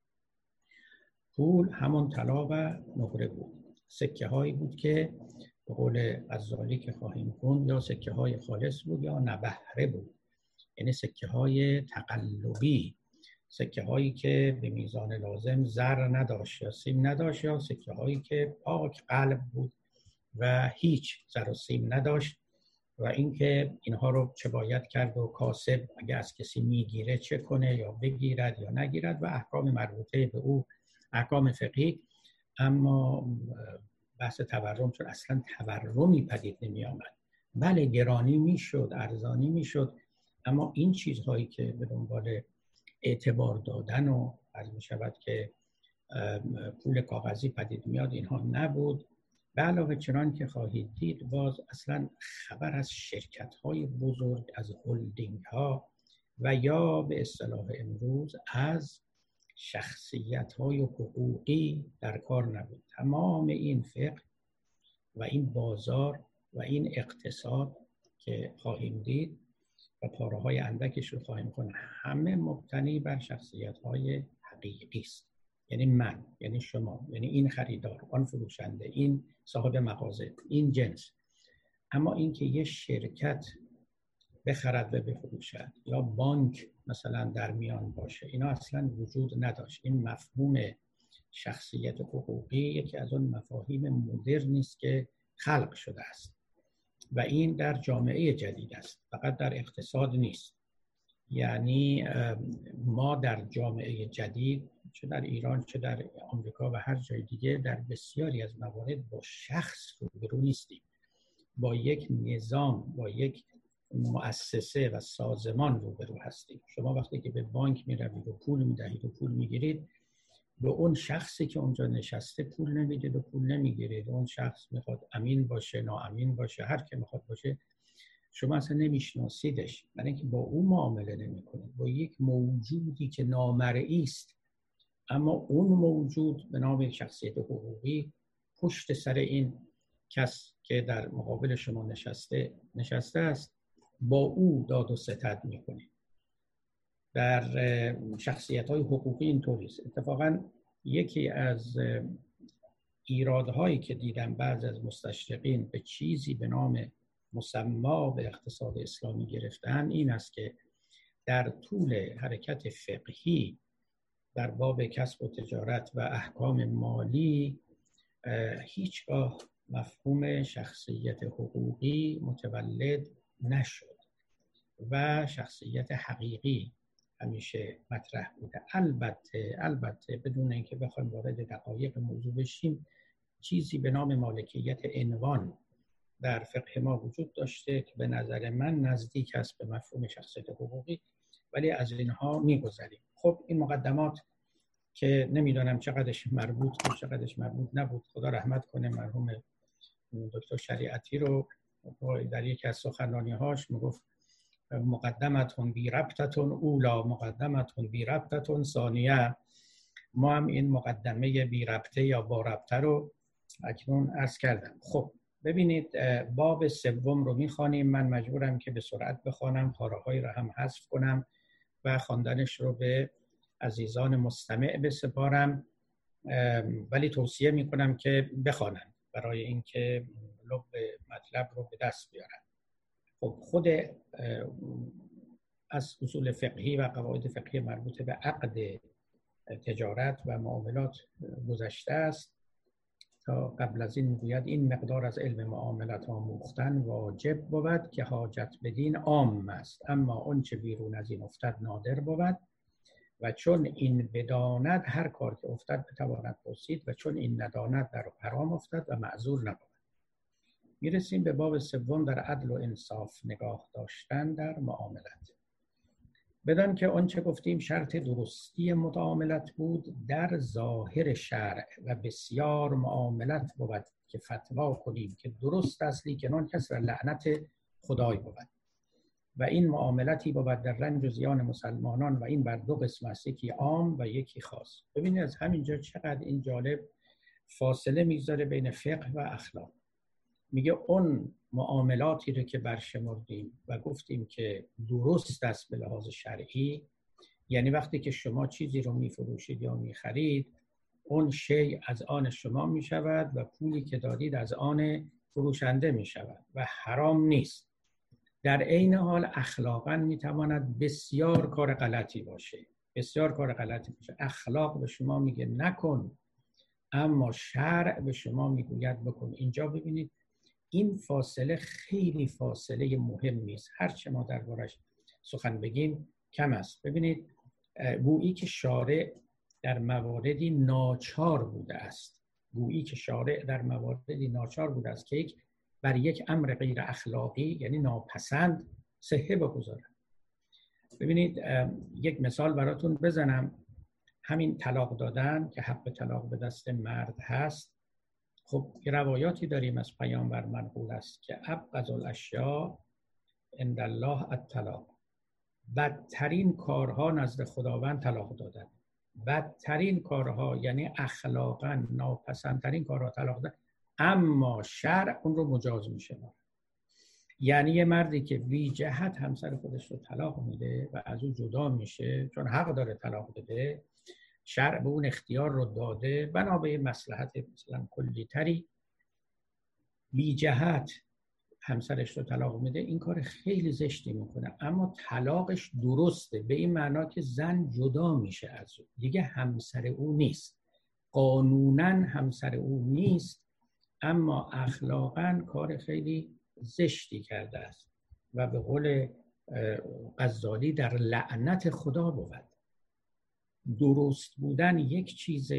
پول همون طلا و نقره بود. سکه هایی بود که به قول غزالی که خواهیم خوند یا سکه های خالص بود یا نبهره بود، یعنی سکه های تقلبی، سکه هایی که به میزان لازم زر نداشت یا سیم نداشت، یا سکه هایی که پاک قلب بود و هیچ زر و سیم نداشت و اینکه اینها رو چه باید کرد و کاسب اگه از کسی میگیره چه کنه یا بگیرد یا نگیرد و احکام مربوطه به او، احکام فقهی. اما بحث تورم، چون اصلا تورمی پدید نمی آمد، بله گرانی میشد، ارزانی میشد، اما این چیزهایی که به دنبال اعتبار دادن و عرض می شود که پول کاغذی پدید میاد اینها نبود. به علاوه چنان که خواهید دید باز اصلا خبر از شرکت های بزرگ، از هولدینگ ها و یا به اصطلاح امروز از شخصیت های حقوقی در کار نبود. تمام این فقه و این بازار و این اقتصاد که خواهیم دید و پاره های اندکش رو خواهیم کنه همه مبتنی بر شخصیت های حقیقی است. یعنی من، یعنی شما، یعنی این خریدار، آن فروشنده، این صاحب مغازه، این جنس. اما اینکه یه شرکت بخرد و بفروشد یا بانک مثلا در میان باشه، اینا اصلا وجود نداشت. این مفهوم شخصیت حقوقی یکی از اون مفاهیم مدرنی است که خلق شده است و این در جامعه جدید است، فقط در اقتصاد نیست. یعنی ما در جامعه جدید، چه در ایران چه در آمریکا و هر جای دیگه، در بسیاری از موارد با شخص روبرو نیستیم، با یک نظام، با یک مؤسسه و سازمان روبرو هستیم. شما وقتی که به بانک میروید و پول میدهید و پول میگیرید، به اون شخصی که اونجا نشسته پول نمیدید و پول نمیگیرید. اون شخص میخواد امین باشه، ناامین باشه، هر که میخواد باشه، شما اصلا نمیشناسیدش، برای اینکه با او معامله نمیکنید، با یک موجودی که نامرئی است. اما اون موجود به نام شخصیت حقوقی پشت سر این کس که در مقابل شما نشسته نشسته است، با او داد و ستد میکنید. در شخصیت‌های حقوقی اینطوری است. اتفاقاً یکی از ایرادهایی که دیدم بعض از مستشرقین به چیزی به نام مسما به اقتصاد اسلامی گرفتن این است که در طول حرکت فقهی در باب کسب و تجارت و احکام مالی هیچگاه مفهوم شخصیت حقوقی متولد نشد و شخصیت حقیقی همیشه مطرح بوده. البته البته بدون اینکه بخوایم وارد دقایق موضوع بشیم، چیزی به نام مالکیت عنوان در فقه ما وجود داشته که به نظر من نزدیک است به مفهوم شخصیت حقوقی، ولی از اینها میگذریم. خب این مقدمات که نمیدونم چقدرش مربوط بود چقدرش مربوط نبود. خدا رحمت کنه مرحوم دکتر شریعتی رو، در یکی از سخنرانی‌هاش میگفت مقدمتون بی ربطتون اولا مقدمتون بی ربطتون ثانیه. ما هم این مقدمه بی ربطه یا با ربطه رو اکنون عرض کردم. خب ببینید باب سوم رو میخوانیم. من مجبورم که به سرعت بخوانم، پاره‌هایی رو هم حذف کنم و خواندنش رو به عزیزان مستمع بسپارم، ولی توصیه میکنم که بخوانم برای اینکه لب مطلب رو به دست بیارم. خب خود از اصول فقهی و قواعد فقهی مربوط به عقد تجارت و معاملات گذشته است. تا قبل از این میگوید این مقدار از علم معاملات آموختن واجب بود که حاجت بدین عام است، اما اون چه بیرون از این افتد نادر بود و چون این بداند هر کار که افتد بتواند پرسید و چون این نداند در حرام افتد و معذور نبود. میرسیم به باب سوم در عدل و انصاف نگاه داشتن در معاملات. بدان که آنچه گفتیم شرط درستی معاملات بود در ظاهر شرع و بسیار معاملات بود که فتوا کنیم که درست است لیکن کس را لعنت خدای بود و این معاملاتی بود در رنج و زیان مسلمانان و این بر دو قسم است، یکی عام و یکی خاص. ببینید از همینجا چقدر این جالب فاصله میذاره بین فقه و اخلاق. میگه اون معاملاتی رو که برشمردیم و گفتیم که درست است به لحاظ شرعی، یعنی وقتی که شما چیزی رو میفروشید یا میخرید اون شی از آن شما میشود و پولی که دادید از آن فروشنده میشود و حرام نیست. در عین حال اخلاقاً میتواند بسیار کار غلطی باشه، بسیار کار غلطی باشه. اخلاق به شما میگه نکن، اما شرع به شما میگوید بکن. اینجا ببینید این فاصله خیلی فاصله مهمی است، هرچه ما دربارش سخن بگیم کم است. ببینید گویی که شارع در مواردی ناچار بوده است، گویی که شارع در مواردی ناچار بوده است که یک بر یک امر غیر اخلاقی یعنی ناپسند صحه بگذارد. ببینید یک مثال براتون بزنم، همین طلاق دادن که حق طلاق به دست مرد هست. خب روایاتی داریم از پیامبر منقول است که ابغض الاشیاء عند الله الطلاق، بدترین کارها نزد خداوند طلاق دادن. بدترین کارها یعنی اخلاقا ناپسندترین کارها طلاق دادن، اما شرع اون رو مجاز میشه. یعنی یه مردی که بی جهت همسر خودش رو طلاق میده و از او جدا میشه چون حق داره طلاق بده، شرع به اون اختیار رو داده بنا به مصلحت مثلا کلی تری، بی جهت همسرش رو طلاق میده، این کار خیلی زشتی میکنه، اما طلاقش درسته به این معنا که زن جدا میشه از او، دیگه همسر او نیست، قانونا همسر او نیست، اما اخلاقا کار خیلی زشتی کرده است و به قول غزالی در لعنت خدا بود. درست بودن یک چیز،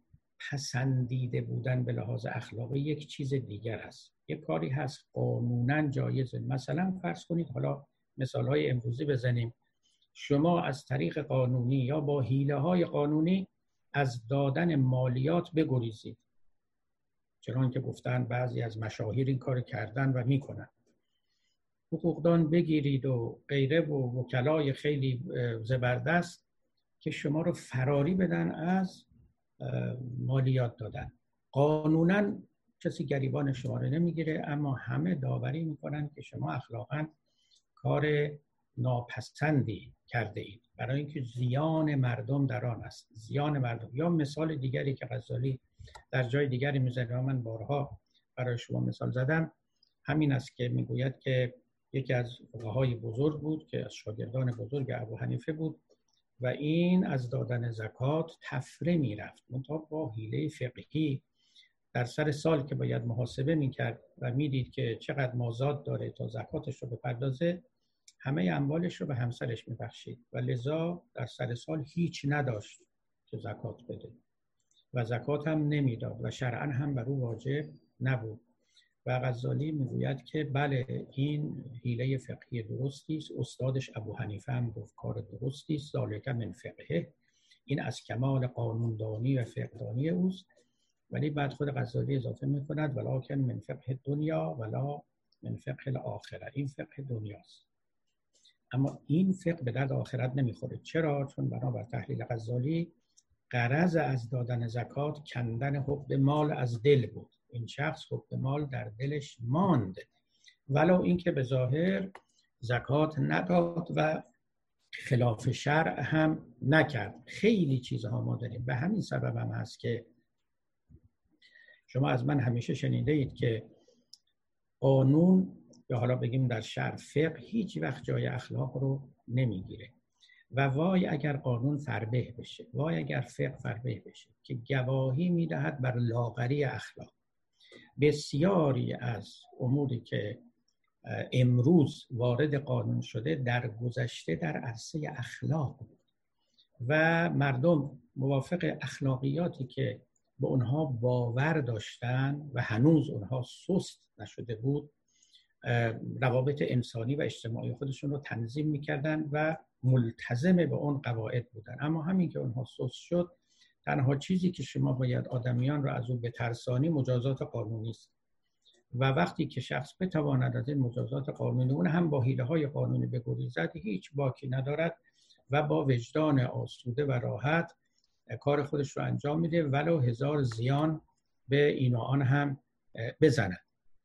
پسندیده بودن به لحاظ اخلاقی یک چیز دیگر است. یک کاری هست قانونا جایزه. مثلا فرض کنید، حالا مثالهای امروزی بزنیم، شما از طریق قانونی یا با حیله های قانونی از دادن مالیات بگریزید، چنان که گفتن بعضی از مشاهیر این کار کردن و میکنن، حقوقدان بگیرید و غیره و وکلای خیلی زبردست که شما رو فراری بدن از مالیات دادن. قانونا کسی گریبان شما رو نمیگیره، اما همه داوری میکنن که شما اخلاقا کار ناپسندی کرده اید، برای اینکه زیان مردم در آن است، زیان مردم. یا مثال دیگری که غزالی در جای دیگری میزنه و من بارها برای شما مثال زدم، همین است که میگوید که یکی از فقهای بزرگ بود که از شاگردان بزرگ ابو حنیفه بود و این از دادن زکات تفره میرفت، منتها با حیله فقهی در سر سال که باید محاسبه میکرد و میدید که چقدر مازاد داره تا زکاتش رو بپردازه، همه اموالش رو به همسرش میبخشید و لذا در سر سال هیچ نداشت که زکات بده و زکات هم نمیداد و شرعاً هم بر او واجب نبود. و غزالی میگوید که بله این حیله فقهی درستی است، استادش ابو حنیفه هم گفت کار درستی است، ذالک من فقهه، این از کمال قانوندانی و فقهدانی اوست. ولی بعد خود غزالی اضافه میکند ولکن من فقه دنیا ولا من فقه الاخره. این فقه دنیاست، اما این فقه به درد آخرت نمیخوره. چرا؟ چون بنابر تحلیل غزالی غرض از دادن زکات کندن حب مال از دل بود. این شخص حب مال در دلش ماند، ولو اینکه به ظاهر زکات نداد و خلاف شرع هم نکرد. خیلی چیزها ما داریم. به همین سبب هم هست که شما از من همیشه شنیده اید که قانون یا حالا بگیم در شرع فقه هیچ وقت جای اخلاق رو نمیگیره. و وای اگر قانون فربه بشه، وای اگر فقه فربه بشه که گواهی میدهد بر لاغری اخلاق. بسیاری از اموری که امروز وارد قانون شده در گذشته در عرصه اخلاق بود و مردم موافق اخلاقیاتی که به اونها باور داشتن و هنوز اونها سست نشده بود روابط انسانی و اجتماعی خودشون رو تنظیم میکردن و ملتزم به اون قواعد بودن. اما همین که اونها سست شد، تنها چیزی که شما باید آدمیان رو از اون بترسانی مجازات قانونی است. و وقتی که شخص بتواند از این مجازات قانونی، اون هم با حیله‌های قانونی بگریزد، هیچ باکی ندارد و با وجدان آسوده و راحت کار خودش رو انجام میده، ولو هزار زیان به این و آن هم بزند.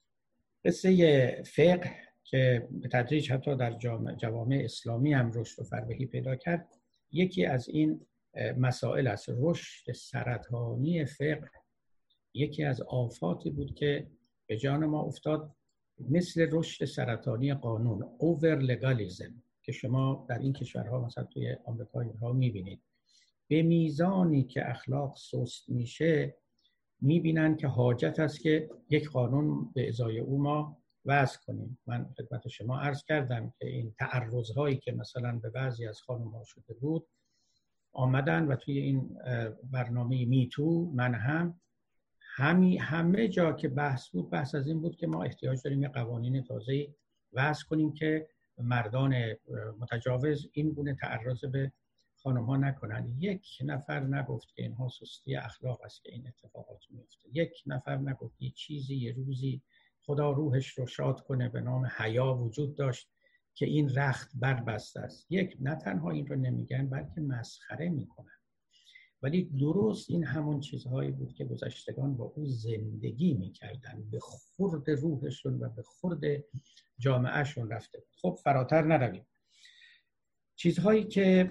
قصه فقه که به تدریج حتی در جوامع اسلامی هم رشد و فربهی پیدا کرد، یکی از این مسائل است. رشد سرطانی فقه یکی از آفاتی بود که به جان ما افتاد، مثل رشد سرطانی قانون، اوور لگالیزم، که شما در این کشورها مثلا توی آمریکا اینها میبینید. به میزانی که اخلاق سست میشه میبینن که حاجت است که یک قانون به ازای او ما وضع کنیم. من خدمت شما عرض کردم که این تعرض‌هایی که مثلا به بعضی از خانم‌ها شده بود آمدن و توی این برنامه میتو من هم همی همه جا که بحث بود، بحث از این بود که ما احتیاج داریم یه قوانین تازه‌ای وضع کنیم که مردان متجاوز این گونه تعرض به خانم‌ها نکنن. یک نفر نگفت که اینها سستی اخلاق است که این اتفاقات میفته. یک نفر نگفت یه چیزی یه روزی خدا روحش رو شاد کنه به نام حیا وجود داشت که این رخت بربسته است. یک، نه تنها این رو نمیگن بلکه مسخره میکنن. ولی درست این همون چیزهایی بود که گذشتگان با او زندگی میکردن، به خورد روحشون و به خورد جامعهشون رفته. خب فراتر نرویم. چیزهایی که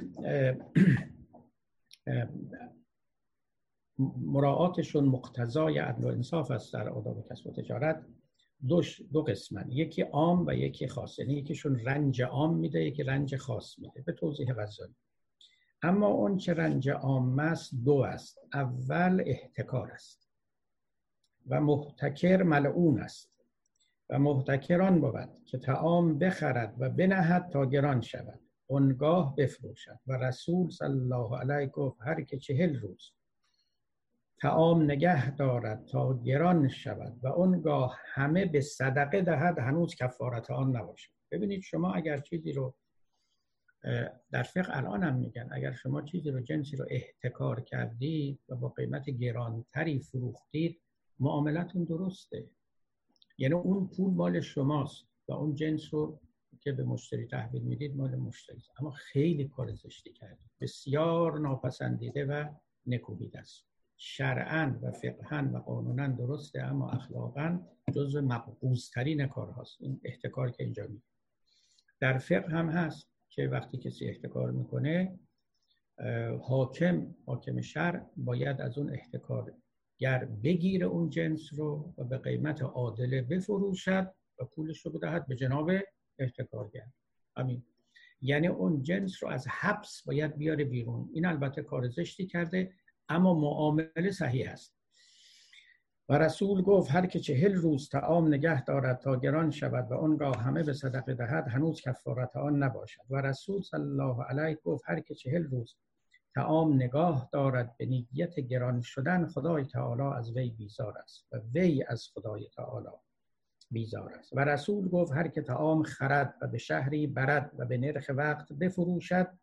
مراعاتشون مقتضای عدل و انصاف است در آداب کسب و تجارت دو, دو قسمن، یکی عام و یکی خاص. یعنی یکیشون رنج عام میده، یکی رنج خاص میده به توضیح غزالی. اما اون که رنج عام است دو است. اول احتکار است و محتکر ملعون است و محتکران بود که طعام بخرد و بنهد تا گران شود، اونگاه بفروشد. و رسول صلی الله علیه گفت هر که چهل روز طعام نگه دارد تا گران شود و اونگاه همه به صدقه دهد، هنوز کفارت آن نباشد. ببینید شما اگر چیزی رو در فقه الان هم میگن، اگر شما چیزی رو جنسی رو احتکار کردید و با قیمت گرانتری فروختید، معاملتون درسته. یعنی اون پول مال شماست و اون جنس رو که به مشتری تحویل میدید مال مشتری است. اما خیلی کار زشتی کردید، بسیار ناپسندیده و نکوهیده است. شرعاً و فقهاً و قانوناً درسته، اما اخلاقاً جزو مقبوض‌ترین کارهاست. این احتکار که اینجا میگه در فقه هم هست که وقتی کسی احتکار میکنه، حاکم حاکم شرع باید از اون احتکارگر بگیره اون جنس رو و به قیمت عادله بفروشد و پولش رو بدهد به جناب احتکارگر. همین یعنی اون جنس رو از حبس باید بیاره بیرون. این البته کار زشتی کرده، اما معامله صحیح است. و رسول گفت هر که چهل روز طعام نگه دارد تا گران شود و آنگاه همه به صدقه دهد، هنوز کفارت آن نباشد. و رسول صلی الله علیه گفت هر که چهل روز طعام نگاه دارد به نیت گران شدن، خدای تعالی از وی بیزار است و وی از خدای تعالی بیزار است. و رسول گفت هر که طعام خرد و به شهری برد و به نرخ وقت بفروشد،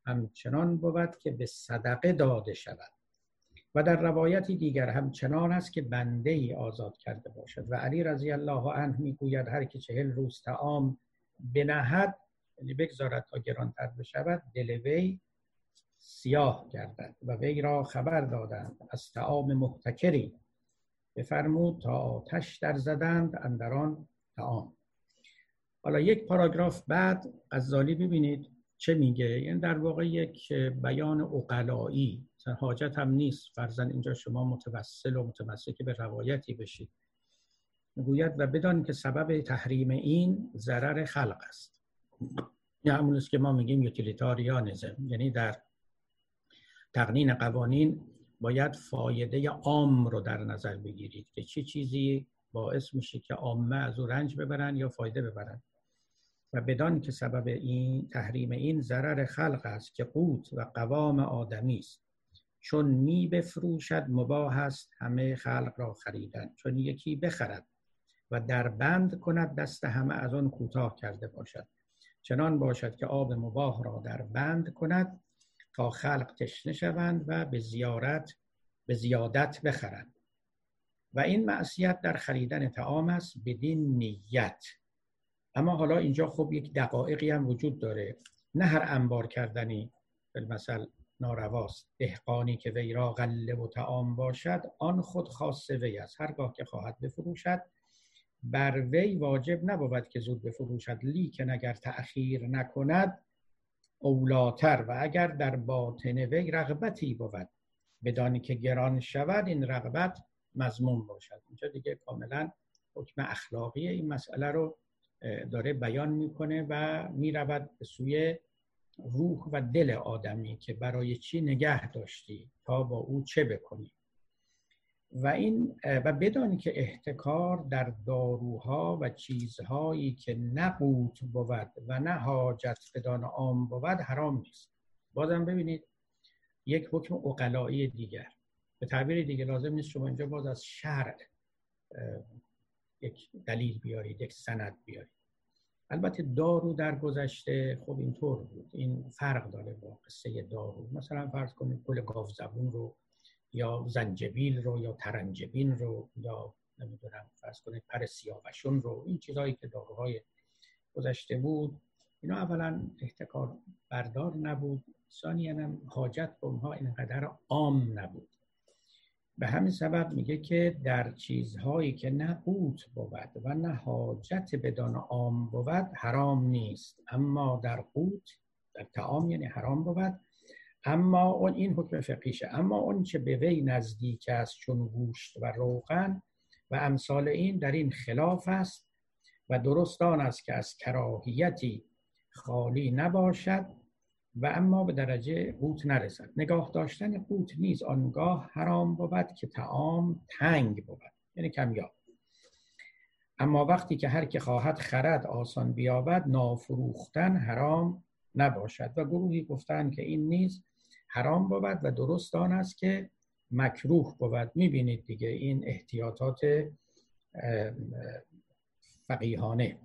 همچنان بود که به صدقه داده شود. و در روایتی دیگر همچنان است که بنده ای آزاد کرده باشد. و علی رضی الله عنه میگوید هر که چهل روز طعام بنهد، یعنی بگذارد تا گرانتر بشود، دل وی سیاه گردد. و وی را خبر دادند از طعام محتکری، بفرمود تا آتش در زدند اندران طعام. حالا یک پاراگراف بعد غزالی ببینید چه میگه. این در واقع یک بیان عقلایی، حاجت هم نیست فرضاً اینجا شما متوسل و متمسک به روایتی بشید. میگوید و بدان که سبب تحریم این ضرر خلق است. یعنی همون است که ما میگیم یوتیلیتاریانیسم، یعنی در تقنین قوانین باید فایده عام رو در نظر بگیرید که چه چی چیزی باعث میشه که عامه از او رنج ببرن یا فایده ببرن. و بدان که سبب این تحریم این ضرر خلق است که قوت و قوام آدمی است، چون می بفروشد مباح است همه خلق را خریدن. چون یکی بخرد و در بند کند دست همه از آن کوتاه کرده باشد، چنان باشد که آب مباح را در بند کند تا خلق تشنه شوند و به زیارت به زیادت بخرند. و این معصیت در خریدن طعام است بدین نیت. اما حالا اینجا خب یک دقایقی هم وجود داره. نه هر انبار کردنی بالمثل نارواست. دهقانی که وی را غله و طعام باشد آن خود خاص وی است. هرگاه که خواهد بفروشد بر وی واجب نبود که زود بفروشد، لیکن اگر تأخیر نکند اولاتر. و اگر در باطن وی رغبتی بود بدانی که گران شود، این رغبت مذموم باشد. اینجا دیگه کاملا حکم اخلاقی این مسئله رو داره بیان میکنه و میرود به سوی روح و دل آدمی که برای چی نگه داشتی تا با او چه بکنی. و این و بدانی که احتکار در داروها و چیزهایی که نه قوت بود و نه حاجت بدان عام بود حرام نیست. بازم ببینید یک حکم عقلایی دیگر. به تعبیر دیگه لازم نیست شما اینجا باز از شرع یک دلیل بیارید، یک سند بیارید. البته دارو در گذشته خب اینطور بود. این فرق داره با قصه دارو. مثلا فرض کنید گل گاوزبون رو یا زنجبیل رو یا ترنجبین رو یا نمیدونم فرض کنید پر سیاوشون رو، این چیزایی که داروهای گذشته بود، اینا اولا احتکار بردار نبود، ثانیاً هم حاجت به اونها اینقدر عام نبود. به همین سبب میگه که در چیزهایی که نه قوت بود و نه حاجت بدان عام بود حرام نیست، اما در قوت در طعام یعنی حرام بود. اما اون این حکم فقیشه. اما اون چه به وی نزدیک است چون گوشت و روغن و امثال این در این خلاف است و درست آن است که از کراهیتی خالی نباشد و اما به درجه قوت نرسد. نگاه داشتن قوت نیز آنگاه حرام بود که طعام تنگ بود، یعنی کمیاب. اما وقتی که هر که خواهد خرد آسان بیابد، نافروختن حرام نباشد. و گروهی گفتند که این نیز حرام بود و درست آن است که مکروه بود. میبینید دیگه این احتیاطات فقیهانه.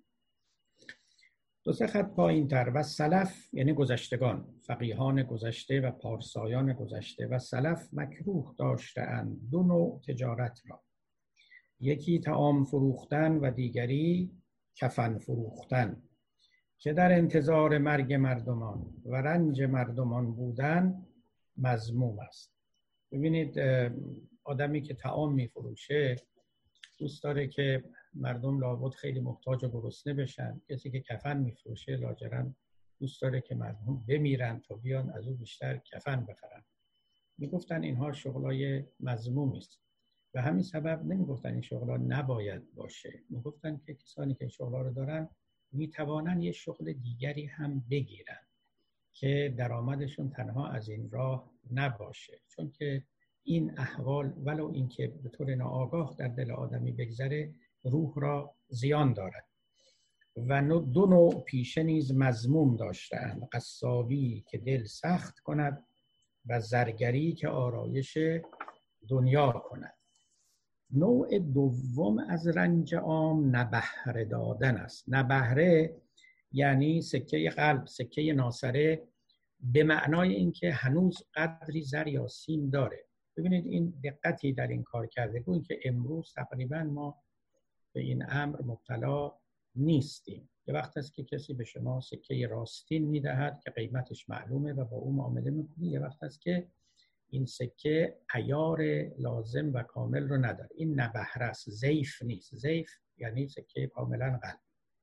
دو سه خط پایین تر و سلف یعنی گذشتگان، فقیهان گذشته و پارسایان گذشته و سلف مکروه داشته‌اند دو نوع تجارت را، یکی طعام فروختن و دیگری کفن فروختن، که در انتظار مرگ مردمان و رنج مردمان بودن مذموم است. ببینید آدمی که طعام میفروشه دوست داره که مردم لابد خیلی محتاج و گرسنه بشن. کسی که کفن میفروشه لاجرم دوست داره که مردم بمیرن تا بیان از او بیشتر کفن بخرن. میگفتن اینها شغلای مذمومی است. به همین سبب نمیگفتن این شغلا نباید باشه. میگفتن که کسانی که این شغلا رو دارن میتوانن یه شغل دیگری هم بگیرن که درآمدشون تنها از این راه نباشه، چون که این احوال ولو اینکه به طور ناآگاه در دل آدمی بگذره روح را زیان دارد. و دو نوع پیشه نیز مذموم داشتند، قصابی که دل سخت کند و زرگری که آرایش دنیا کند. نوع دوم از رنج عام نبهره دادن است. نبهره یعنی سکه قلب، سکه ناصره به معنای اینکه هنوز قدری زر یا سیم داره. ببینید این دقتی در این کار کرده بود که امروز تقریبا ما به این امر مبتلا نیستیم. یه وقت است که کسی به شما سکه راستین میدهد که قیمتش معلومه و با او معامله میکنی. یه وقت است که این سکه عیار لازم و کامل رو نداره. این نه بهره است، زیف نیست. زیف یعنی سکه کاملا قلب.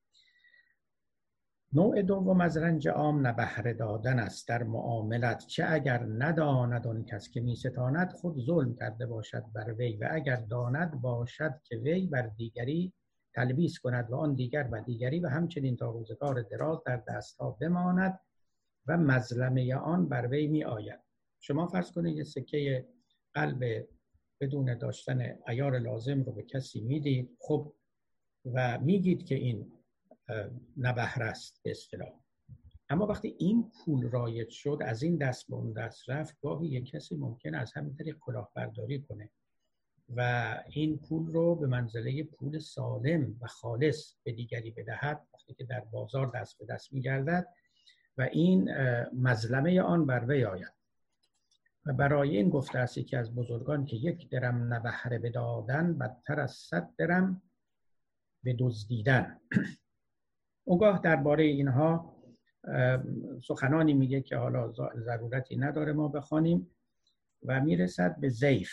نوع دوم از رنج عام نه بهره دادن است در معاملت، چه اگر نداند آن کس که میستاند خود ظلم کرده باشد بر وی، و اگر داند باشد که وی بر دیگری تلبیس کند و آن دیگر و دیگری و همچنین تا روزگار دراز در دستها بماند و مظلمه آن بر وی می آید. شما فرض کنید یه سکه قلب بدون داشتن عیار لازم رو به کسی میدید، خب و میگید که این نه بهره است به اصطلاح. اما وقتی این پول رایج شد، از این دست به اون دست رفت، گاهی یک کسی ممکن از همین طریق کلاهبرداری کنه و این پول رو به منزله پول سالم و خالص به دیگری بدهد وقتی که در بازار دست به دست می‌گردد و این مظلمه آن بر وی آید. و برای این گفته است یکی از بزرگان که یک درم نه بهره بدادن بدتر از صد درم به دزدیدن. اونگاه درباره اینها سخنانی میگه که حالا ضرورتی نداره ما بخوانیم و میرسد به ضیف.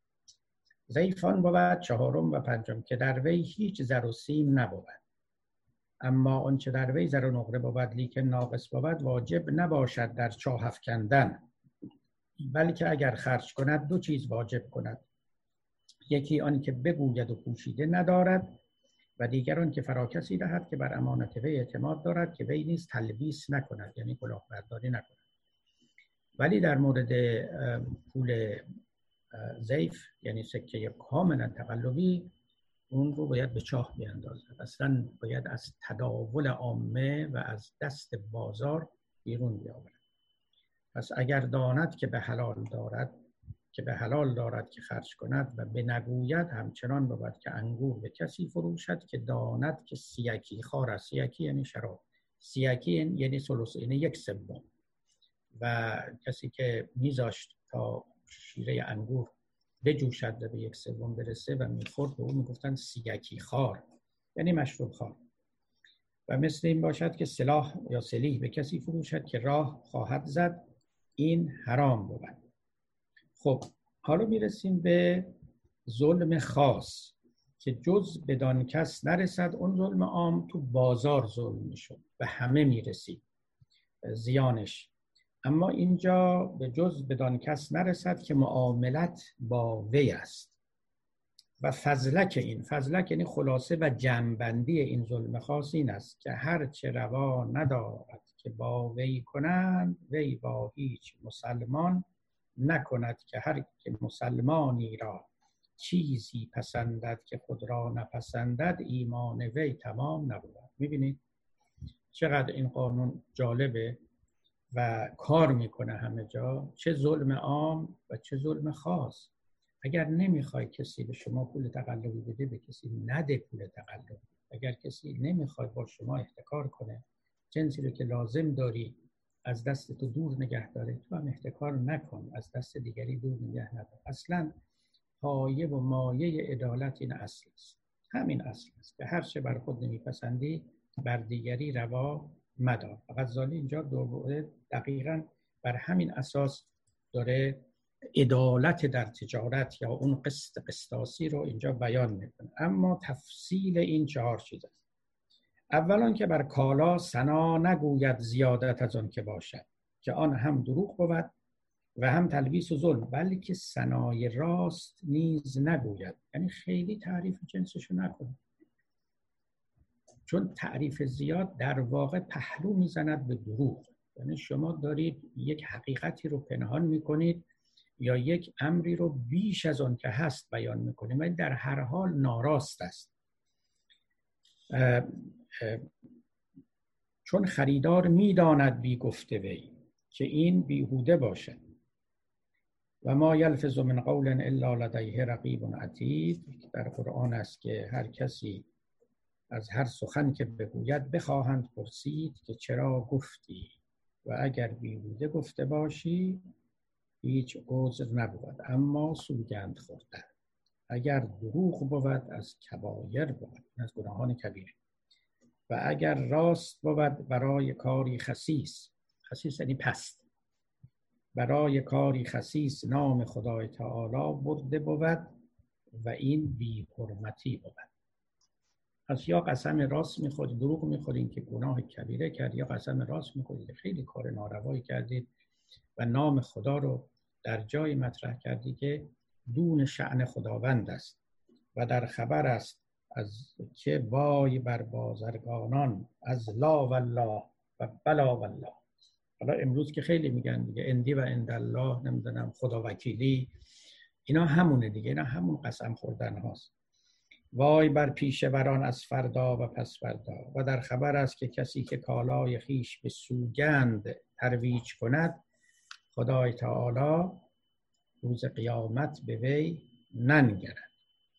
ضیف آن بود چهارم و پنجم که در وی هیچ زر و سیم نبود، اما آن چه در وی زر و نقره بود لیکن ناقص بود واجب نباشد در چاه افکندن، بلکه اگر خرج کند دو چیز واجب کند، یکی آن که بگوید و پوشیده ندارد و دیگران که فراکسی دهد که بر امانت وی اعتماد دارد که وی نیز تلبیس نکند، یعنی کلاهبرداری نکند. ولی در مورد پول ضیف یعنی سکه کاملا تقلبی، اون رو باید به چاه بیاندازد، اصلا باید از تداول عامه و از دست بازار بیرون بیاورد. پس اگر داند که به حلال دارد که به حلال دارد که خرج کند و بنگوید، همچنان بود که انگور به کسی فروشد که داند که سیاکی خار است. سیاکی یعنی شراب، سیاکی یعنی ثلث، یعنی یک سوم. و کسی که میذاشت تا شیره انگور بجوشد و به یک سوم برسه و میخورد، به اون میگفتن سیاکی خار، یعنی مشروب خار. و مثل این باشد که سلاح یا سلیح به کسی فروشد که راه خواهد زد، این حرام بود. خب حالا میرسیم به ظلم خاص که جز بدان کس نرسد. اون ظلم عام تو بازار ظلم میشد و همه میرسید زیانش، اما اینجا به جز بدان کس نرسد که معاملت با وی است. و فضلک این فضلک یعنی خلاصه و جمع‌بندی این ظلم خاص این است که هر چه روا ندارد که با وی کنند، وی با هیچ مسلمان نکند، که هر که مسلمانی را چیزی پسندد که خود را نپسندد، ایمان وی تمام نبود. میبینید چقدر این قانون جالبه و کار میکنه همه جا، چه ظلم عام و چه ظلم خاص. اگر نمیخوای کسی به شما پول تقلبی بده، به کسی نده پول تقلبی. اگر کسی نمیخواد با شما احتکار کنه، جنسی رو که لازم داری از دست تو دور نگه داره، تو هم احتکار نکن، از دست دیگری دور نگه ندار. اصلا پایه و مایه عدالت این اصل است، همین اصل است که هر چه بر خود نمیپسندی بر دیگری روا مدار. غزالی اینجا دوباره دقیقاً بر همین اساس داره عدالت در تجارت یا اون قسط قسطاسی رو اینجا بیان میکنه. اما تفصیل این چهار چیز است. اولا که بر کالا ثنا نگوید زیادت از آن که باشد، که آن هم دروغ بود و هم تلبیس و ظلم، بلکه ثنای راست نیز نگوید، یعنی خیلی تعریف جنسشو نکنه، چون تعریف زیاد در واقع پهلو میزند به دروغ. یعنی شما دارید یک حقیقتی رو پنهان میکنید یا یک امری رو بیش از آن که هست بیان میکنید، ولی در هر حال ناراست است. اه اه چون خریدار میداند بی گفته وی که این بیهوده باشد. و ما یلفظ من قول الا لدیه رقیب عتید، در قرآن است که هر کسی از هر سخن که بگوید بخواهند پرسید که چرا گفتی، و اگر بیهوده گفته باشی هیچ عذر نبود. اما سوگند خوردن اگر دروغ بود از کبایر بود، از گناهان کبیره. و اگر راست بود برای کاری خسیس، خسیس یعنی پست، برای کاری خسیس نام خدای تعالی برده بود و این بی حرمتی بود. پس یا قسم راست میخورید، دروغ میخورید که گناه کبیره کرد، یا قسم راست میخورید خیلی کار ناروایی کردید و نام خدا رو در جای مطرح کردید که دون شأن خداوند است. و در خبر است از که وای بر بازرگانان از لا والله و بلا والله. حالا امروز که خیلی میگن دیگه اندی و اندالله، نمیدونم خدا وکیلی، اینا همونه دیگه، اینا همون قسم خوردن هاست. وای بر پیشوران از فردا و پس فردا. و در خبر است که کسی که کالای خیش به سوگند ترویج کند، خدای تعالی روز قیامت به وی ننگرد.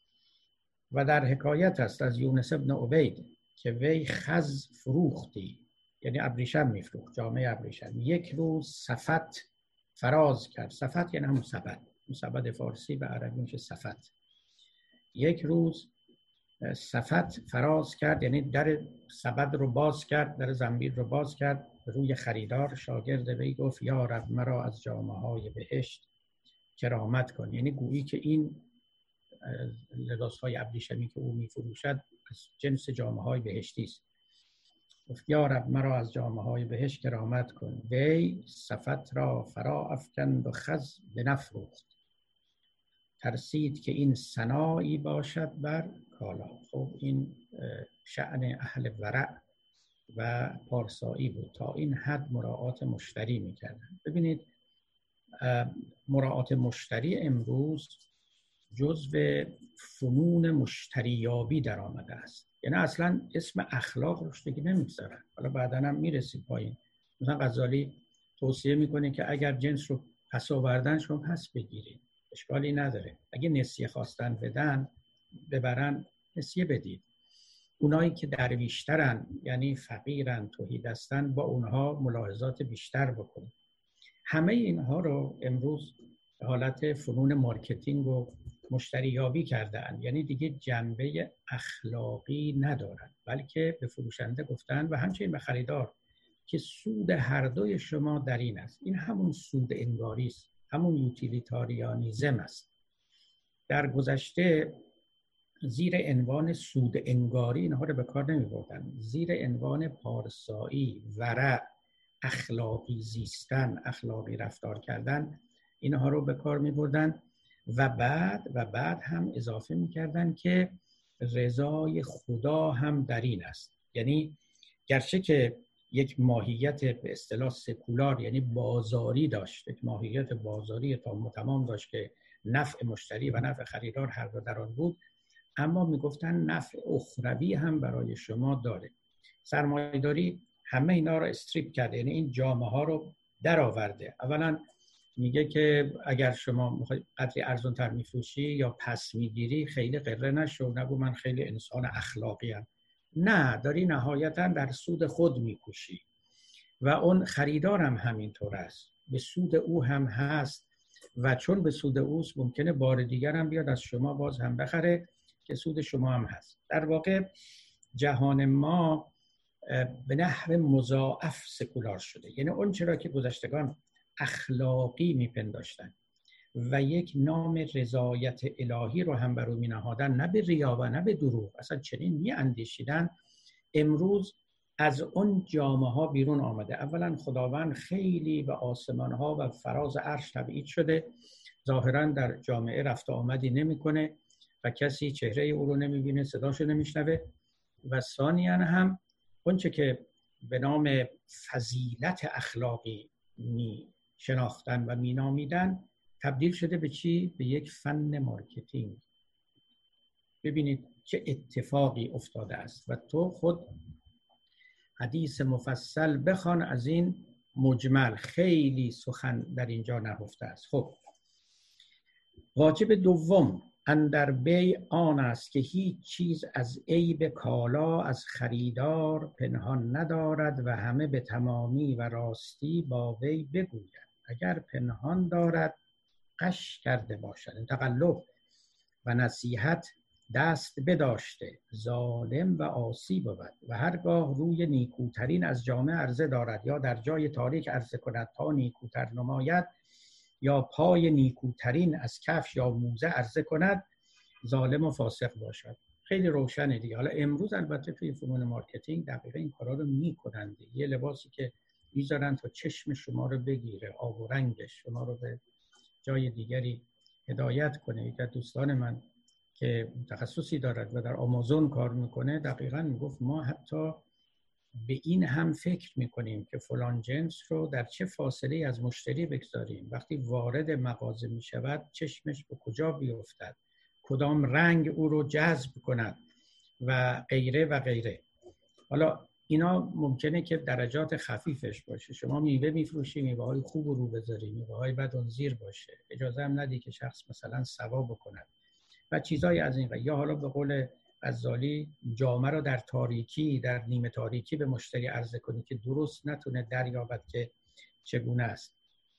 و در حکایت است از یونس ابن عبید که وی خز فروختی، یعنی ابریشم میفروخت، جامعه ابریشم. یک روز صفت فراز کرد. صفت یعنی همون سبد، سبد فارسی به عربی میشه صفت. یک روز صفت فراز کرد، یعنی در سبد رو باز کرد، در زنبیل رو باز کرد روی خریدار. شاگرد وی گفت یا رب مرا از جامه های بهشت کرامت کن، یعنی گویی که این لباس های ابریشمی که او میفروشد از جنس جامه های بهشتی است. گفت یا رب مرا از جامه های بهشت کرامت کن. وی صفت را فرا افکند و خز بنفروخت، ترسید که این ثنایی باشد بر کالا. خب این شأن اهل ورع و پارسایی بود، تا این حد مراعات مشتری میکردن. ببینید مراعات مشتری امروز جزو فنون مشتریابی در آمده است. یعنی اصلا اسم اخلاق روش دیگه نمیگذارن. حالا بعداً هم میرسید پایین. مثلا غزالی توصیه میکنه که اگر جنس رو پس آوردن شما پس بگیرید، اشکالی نداره. اگه نسیه خواستن بدن ببرن، نسیه بدید. اونایی که درویشترن، یعنی فقیرن، توحیدستن، با اونها ملاحظات بیشتر بکنید. همه اینها رو امروز حالت فنون مارکتینگ و مشتریابی کردن، یعنی دیگه جنبه اخلاقی ندارن، بلکه به فروشنده گفتن و همچنین به خریدار که سود هر دوی شما در این است. این همون سود انگاری است، همون یوتیلیتاریانیزم است. در گذشته زیر عنوان سود انگاری اینها رو به کار نمی بردن. زیر عنوان پارسایی، ورع، اخلاقی زیستن، اخلاقی رفتار کردن، اینها رو به کار می بردن. و بعد و بعد هم اضافه می کردن که رضای خدا هم در این است. یعنی گرچه که یک ماهیت به اصطلاح سکولار، یعنی بازاری داشت، یک ماهیت بازاری تا تمام داشت که نفع مشتری و نفع خریدار هر دو در آن بود، اما میگفتن نفع اخروی هم برای شما داره. سرمایه‌داری همه اینا رو استریپ کرده، یعنی این جامعه ها رو در آورده. اولا میگه که اگر شما میخوای قدری ارزون تر میفروشی یا پس میگیری، خیلی قره نشو، نگو من خیلی انسان اخلاقی ام. نه، داری نهایتا در سود خود میکوشی و اون خریدار هم همینطور است، به سود او هم هست و چون به سود اوست ممکنه بار دیگر هم بیاد از شما باز هم بخره که سود شما هم هست. در واقع جهان ما به نحو مضاعف سکولار شده، یعنی اون چرا که گذشتگان اخلاقی میپنداشتن و یک نام رضایت الهی رو هم بر او مینهادن، نه به ریا و نه به دروغ، اصلا چنین میاندیشیدن، امروز از اون جامعه ها بیرون آمده. اولا خداوند خیلی به آسمان ها و فراز عرش تبعید شده، ظاهرا در جامعه رفت آمدی نمیکنه و کسی چهره او رو نمیبینه، صداشو نمیشنوه. و ثانیاً هم اونچه که به نام فضیلت اخلاقی می شناختن و می نامیدن تبدیل شده به چی؟ به یک فن مارکتینگ. ببینید چه اتفاقی افتاده است و تو خود حدیث مفصل بخوان از این مجمل، خیلی سخن در اینجا نهفته است. خب واجب دوم اندر بیع آن است که هیچ چیز از عیب کالا از خریدار پنهان ندارد و همه به تمامی و راستی با وی بگوید. اگر پنهان دارد غش کرده باشد. تقلب و نصیحت دست بداشته ظالم و عاصی بود و هرگاه روی نیکوترین از جامعه عرضه دارد یا در جای تاریک عرضه کند تا نیکوتر نماید یا پای نیکوترین از کفش یا موزه عرضه کند ظالم و فاسق باشد. خیلی روشنه دیگه. حالا امروز البته توی فنون مارکتینگ دقیقا این کارا رو میکنن. یه لباسی که میذارن تا چشم شما رو بگیره، آب و رنگش شما رو به جای دیگری هدایت کنه. یک از دوستان من که تخصصی دارد و در آمازون کار میکنه دقیقاً میگفت ما حتی به این هم فکر میکنیم که فلان جنس رو در چه فاصله از مشتری بگذاریم، وقتی وارد مغازه میشود چشمش به کجا بیفتد، کدام رنگ او رو جذب کند و غیره و غیره. حالا اینا ممکنه که درجات خفیفش باشه. شما میوه میفروشی، میوه های خوب رو بذاری، میوه های بد اون زیر باشه، اجازه هم ندی که شخص مثلا سوا بکند و چیزای از این. یا حالا به قول غزالی جامه رو در تاریکی، در نیمه تاریکی به مشتری عرضه کنی که درست نتونه دریابد که چگونه است.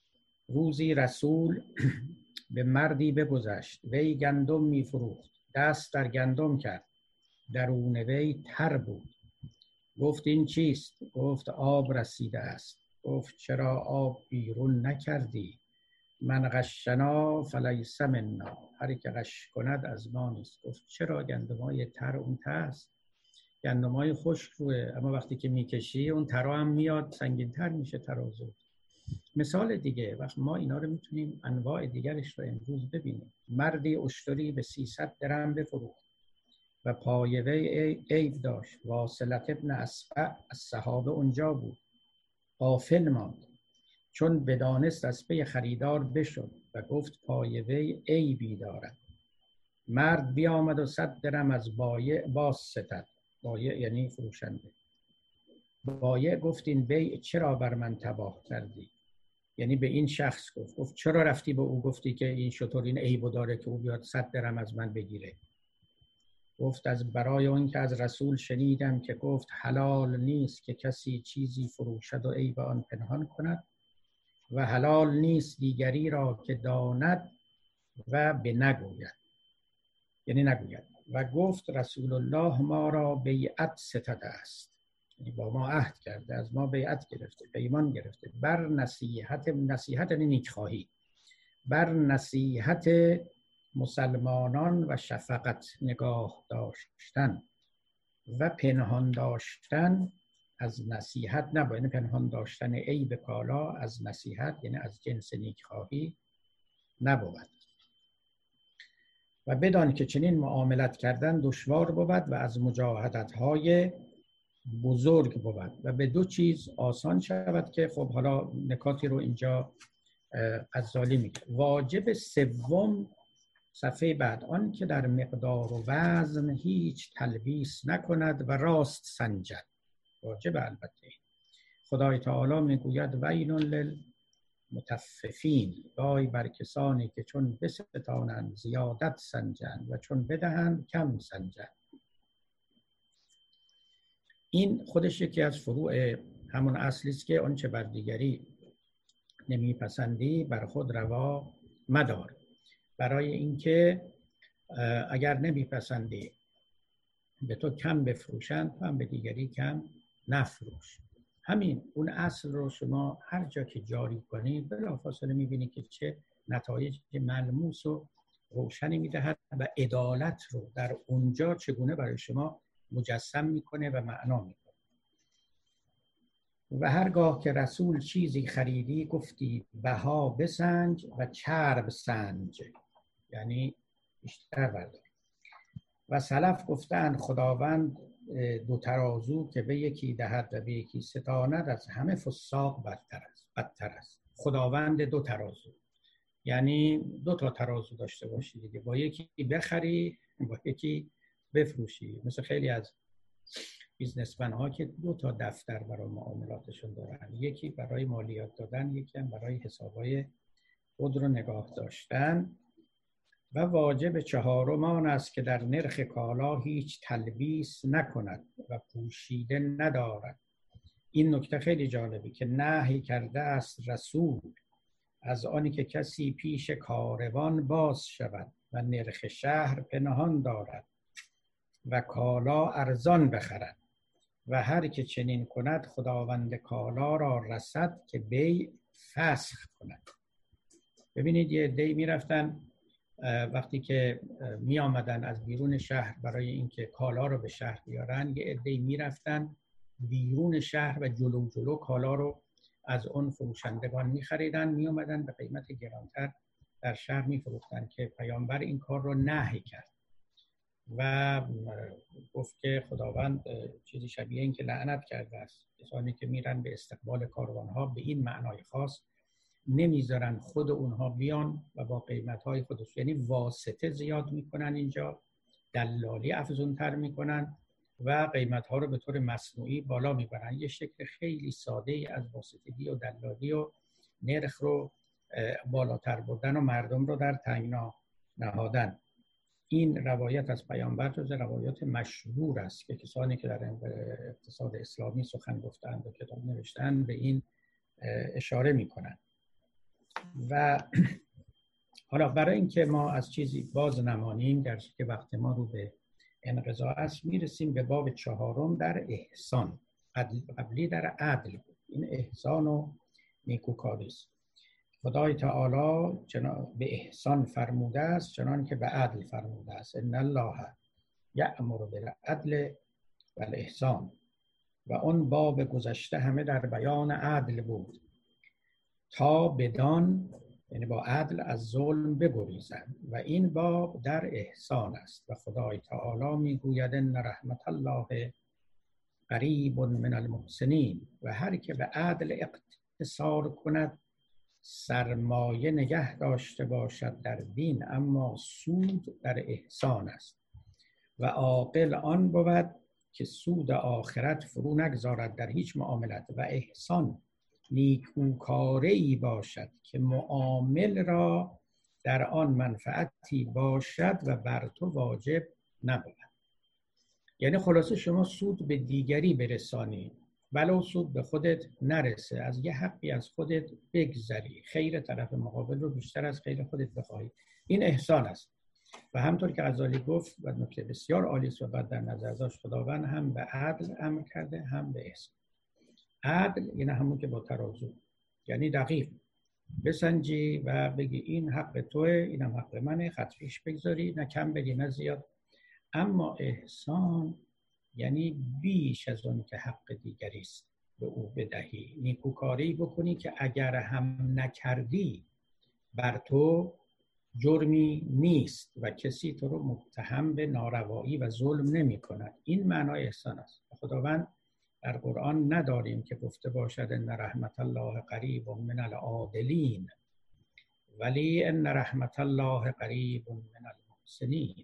روزی رسول به مردی بگذشت، وی گندم میفروخت، دست در گندم کرد، درون وی تر بود. گفت این چیست؟ گفت آب رسیده است. گفت چرا آب بیرون نکردی؟ من غشنا فلیس منا، هر که غش کند از ما نیست. گفت چرا؟ گندمای تر اون ته است، گندمای خشک روه، اما وقتی که میکشی اون ترا هم میاد سنگین تر میشه ترازو. مثال دیگه وقت ما اینا رو میتونیم انواع دیگرش رو امروز ببینیم. مردی اشتری به سیصد درم بفروخت و پای وی عیب داشت. واصلت ابن اسفع از صحابه اونجا بود، غافل ماند. چون بدانست از پی خریدار بشد و گفت پای وی عیبی دارد. مرد بیامد و صد درم از بایع باز ستد. بایع یعنی فروشنده. بایع گفت این بیع چرا بر من تباه کردی؟ یعنی به این شخص گفت گفت چرا رفتی به او گفتی که این شطور این عیبو داره که او بیاد صد درم از من بگیره؟ گفت از برای اون که از رسول شنیدم که گفت حلال نیست که کسی چیزی فروشد و عیب آن پنهان کند و حلال نیست دیگری را که داند و به نگوید، یعنی نگوید. و گفت رسول الله ما را بیعت ستده است، یعنی با ما عهد کرده، از ما بیعت گرفته، پیمان گرفته، بر نصیحت، نصیحت یعنی نیکخواهی، بر نصیحت مسلمانان و شفقت نگاه داشتن و پنهان داشتن از نصیحت نباید. یعنی پنهان داشتن عیب کالا از نصیحت یعنی از جنس نیکخواهی نبود. و بدان که چنین معاملت کردن دشوار بود و از مجاهدت‌های بزرگ بود و به دو چیز آسان شود که خب حالا نکاتی رو اینجا غزالی میگه. واجب سوم صفحه بعد، آن که در مقدار و وزن هیچ تلبیس نکند و راست سنجد. واجب البته. خدای تعالی میگوید ویل للمطففین، وای بر کسانی که چون بستانند زیادت سنجند و چون بدهند کم سنجند. این خودش یکی از فروع همون اصلی است که آنچه بر دیگری نمیپسندی بر خود روا مدار. برای اینکه اگر نمیپسندی به تو کم بفروشند تو هم به دیگری کم نفروش. همین اون اصل رو شما هر جا که جاری کنید بلافاصله میبینید که چه نتایج ملموس و روشنی میدهد و عدالت رو در اونجا چگونه برای شما مجسم میکنه و معنا میکنه. و هرگاه که رسول چیزی خریدی گفتی بها بسنج و چرب سنج، یعنی بیشتر بردار. و سلف گفتند خداوند دو ترازو که به یکی دهد و به یکی ستاند از همه فساق بدتر است. بدتر است. خداوند دو ترازو یعنی دو تا ترازو داشته باشی دیگه، با یکی بخری با یکی بفروشی. مثل خیلی از بیزنسمن ها که دو تا دفتر برای معاملاتشون دارن، یکی برای مالیات دادن، یکی هم برای حسابای خود رو نگاه داشتن. و واجب چهارم آن است که در نرخ کالا هیچ تلبیس نکند و پوشیده ندارد. این نکته خیلی جالبی که نهی کرده است رسول از آنی که کسی پیش کاروان باز شود و نرخ شهر پنهان دارد و کالا ارزان بخرد و هر که چنین کند خداوند کالا را رسد که بیع فسخ کند. ببینید یه عده‌ای میرفتن وقتی که می آمدن از بیرون شهر برای اینکه کالا رو به شهر بیارن، یه عده‌ای میرفتن بیرون شهر و جلو جلو کالا رو از اون فروشندگان می خریدن، می آمدن به قیمت گرانتر در شهر می فروختن که پیامبر این کار رو نهی کرد و گفت که خداوند چیزی شبیه این که لعنت کرده است. کسانی که میرن به استقبال کاروانها به این معنای خاص نمیذارن خود اونها بیان و با قیمت‌های خودش، یعنی واسطه زیاد میکنن اینجا، دلالی افزونتر میکنن و قیمت‌ها رو به طور مصنوعی بالا میبرن. یه شکل خیلی ساده ای از واسطگی و دلالی و نرخ رو بالاتر بردن و مردم رو در تنگنا نهادن. این روایت از پیامبر جز روایات مشهور است که کسانی که در اقتصاد اسلامی سخن گفتند و کتاب نوشتند به این اشاره میکنند. و حالا برای اینکه ما از چیزی باز نمانیم، در که وقت ما رو به انقضا است، میرسیم به باب چهارم در احسان. قبلی در عدل بود، این احسان و نیکوکاری است. خدای تعالی به احسان فرموده است چنان که به عدل فرموده است. ان الله یأمر بالعدل و الاحسان. و اون باب گذشته همه در بیان عدل بود تا بدان، یعنی با عدل از ظلم بگریزند، و این باب در احسان است. و خدای تعالی میگوید ان رحمت الله قریب من المحسنین. و هر که به عدل اقتصار کند سرمایه نگه داشته باشد در دین، اما سود در احسان است. و عاقل آن بود که سود آخرت فرو نگذارد در هیچ معاملت. و احسان نیکوکاری باشد که معامل را در آن منفعتی باشد و بر تو واجب نبود. یعنی خلاصه شما سود به دیگری برسانی ولو سود به خودت نرسه، از یه حقی از خودت بگذری، خیر طرف مقابل رو بیشتر از خیر خودت بخواهی، این احسان است. و همطور که غزالی گفت و نکته بسیار عالی است و بعد در نظر داشت، خداوند هم به عدل امر کرده هم به احسان. عدل یعنی همون که با ترازو، یعنی دقیق بسنجی و بگی این حق توه، اینم حق منه، خطریش بگذاری، نه کم بدی نه زیاد. اما احسان یعنی بیش از اون که حق دیگری است به او بدهی، نیکوکاری بکنی که اگر هم نکردی بر تو جرمی نیست و کسی تو رو متهم به ناروایی و ظلم نمی کند. این معنای احسان است. خداوند در قرآن نداریم که گفته باشد ان رحمت الله قریب من العادلین، ولی ان رحمت الله قریب من المحسنین.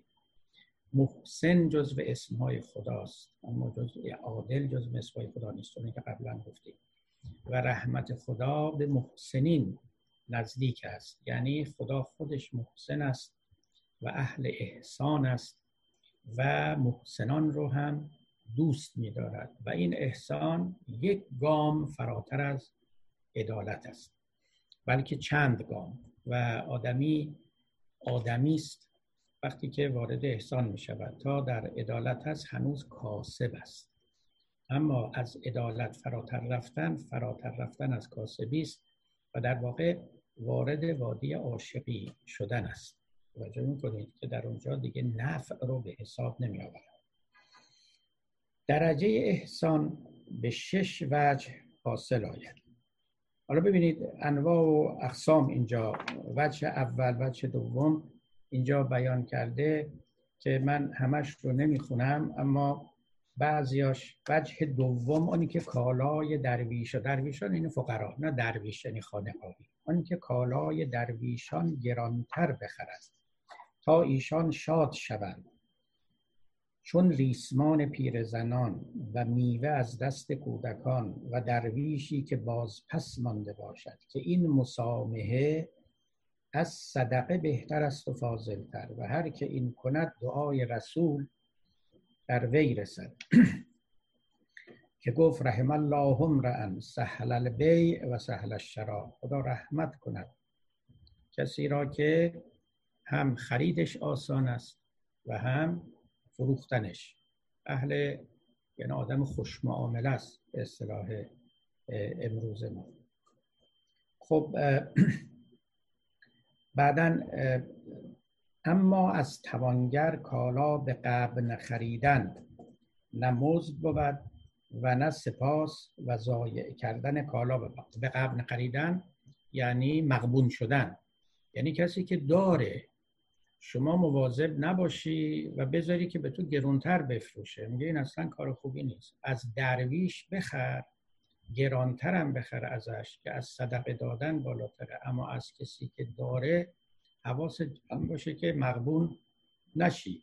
محسن جزو اسمهای خداست، اما جزو عادل جزو اسمهای خدا نیست، اونی که قبلا گفتیم. و رحمت خدا به محسنین نزدیک است، یعنی خدا خودش محسن است و اهل احسان است و محسنان رو هم دوست می دارد. و این احسان یک گام فراتر از عدالت است، بلکه چند گام. و آدمی آدمی است وقتی که وارد احسان می شود. تا در عدالت هست هنوز کاسب است، اما از عدالت فراتر رفتن فراتر رفتن از کاسبی است و در واقع وارد وادی عاشقی شدن است. توجه می‌کنید که در اونجا دیگه نفع رو به حساب نمی آورد. درجه احسان به شش وجه حاصل آید. حالا ببینید انواع و اقسام اینجا، وجه اول، وجه دوم اینجا بیان کرده که من همش رو نمیخونم، اما بعضیاش. وجه دوم اونی که کالای درویش، درویشان این فقرا، نه درویش یعنی خانقاهی، اونی که کالای درویشان گرانتر بخرد تا ایشان شاد شوند، چون ریسمان پیرزنان و میوه از دست کودکان و درویشی که باز پس مانده باشد، که این مسامحه از صدقه بهتر است و فاضلتر و هر که این کند دعای رسول در وی رسد که گفت رحم الله امرأ سهل البیع و سهل الشراء. خدا رحمت کند کسی را که هم خریدش آسان است و هم فروختنش. اهل یعنی آدم خوش معامله است به اصطلاح امروز ما. خب بعداً اما از توانگر کالا به غبن خریدن نه مزد بود و نه سپاس و ضایع کردن کالا بود. به غبن خریدن یعنی مغبون شدن، یعنی کسی که داره شما مواظب نباشی و بذاری که به تو گرانتر بفروشه. میگه این اصلا کار خوبی نیست. از درویش بخر، گرانتر هم بخر ازش که از صدقه دادن بالاتره. اما از کسی که داره حواست جمع باشه که مغبون نشی.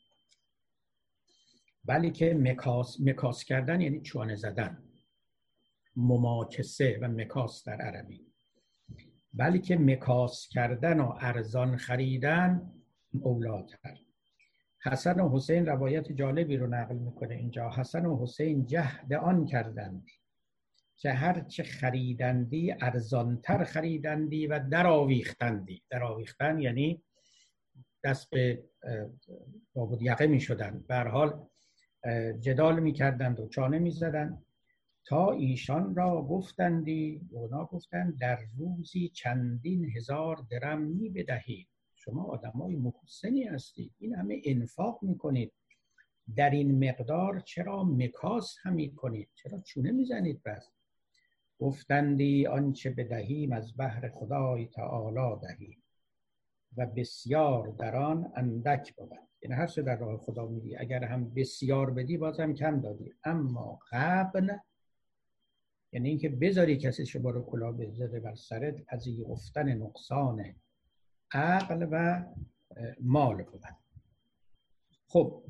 ولی که مکاس مکاس کردن یعنی چانه زدن، مماکسه و مکاس در عربی. ولی که مکاس کردن و ارزان خریدن اولاتر. حسن و حسین روایت جالبی رو نقل میکنه اینجا. حسن و حسین جهد آن کردند که هر چه خریدندی ارزانتر خریدندی و در آویختندی. در آویختن یعنی دست به بابود یقه می شدن، به هر حال جدال می کردند و چانه می زدند تا ایشان را گفتندی و اونا گفتند در روزی چندین هزار درم می بدهید. شما آدمای محسنی هستید، این همه انفاق می کنید، در این مقدار چرا مکاس هم می کنید؟ چرا چونه می زنید؟ بس گفتندی آنچه بدهیم از بهر خدای تعالی دهیم و بسیار در آن اندک بود. یعنی هر چه در راه خدا میدی اگر هم بسیار بدی بازم کم دادی. اما غبن یعنی اینکه بذاری کسی شما رو کلاه بذاره بر سرت، پذیرفتن نقصان عقل و مال بود. خب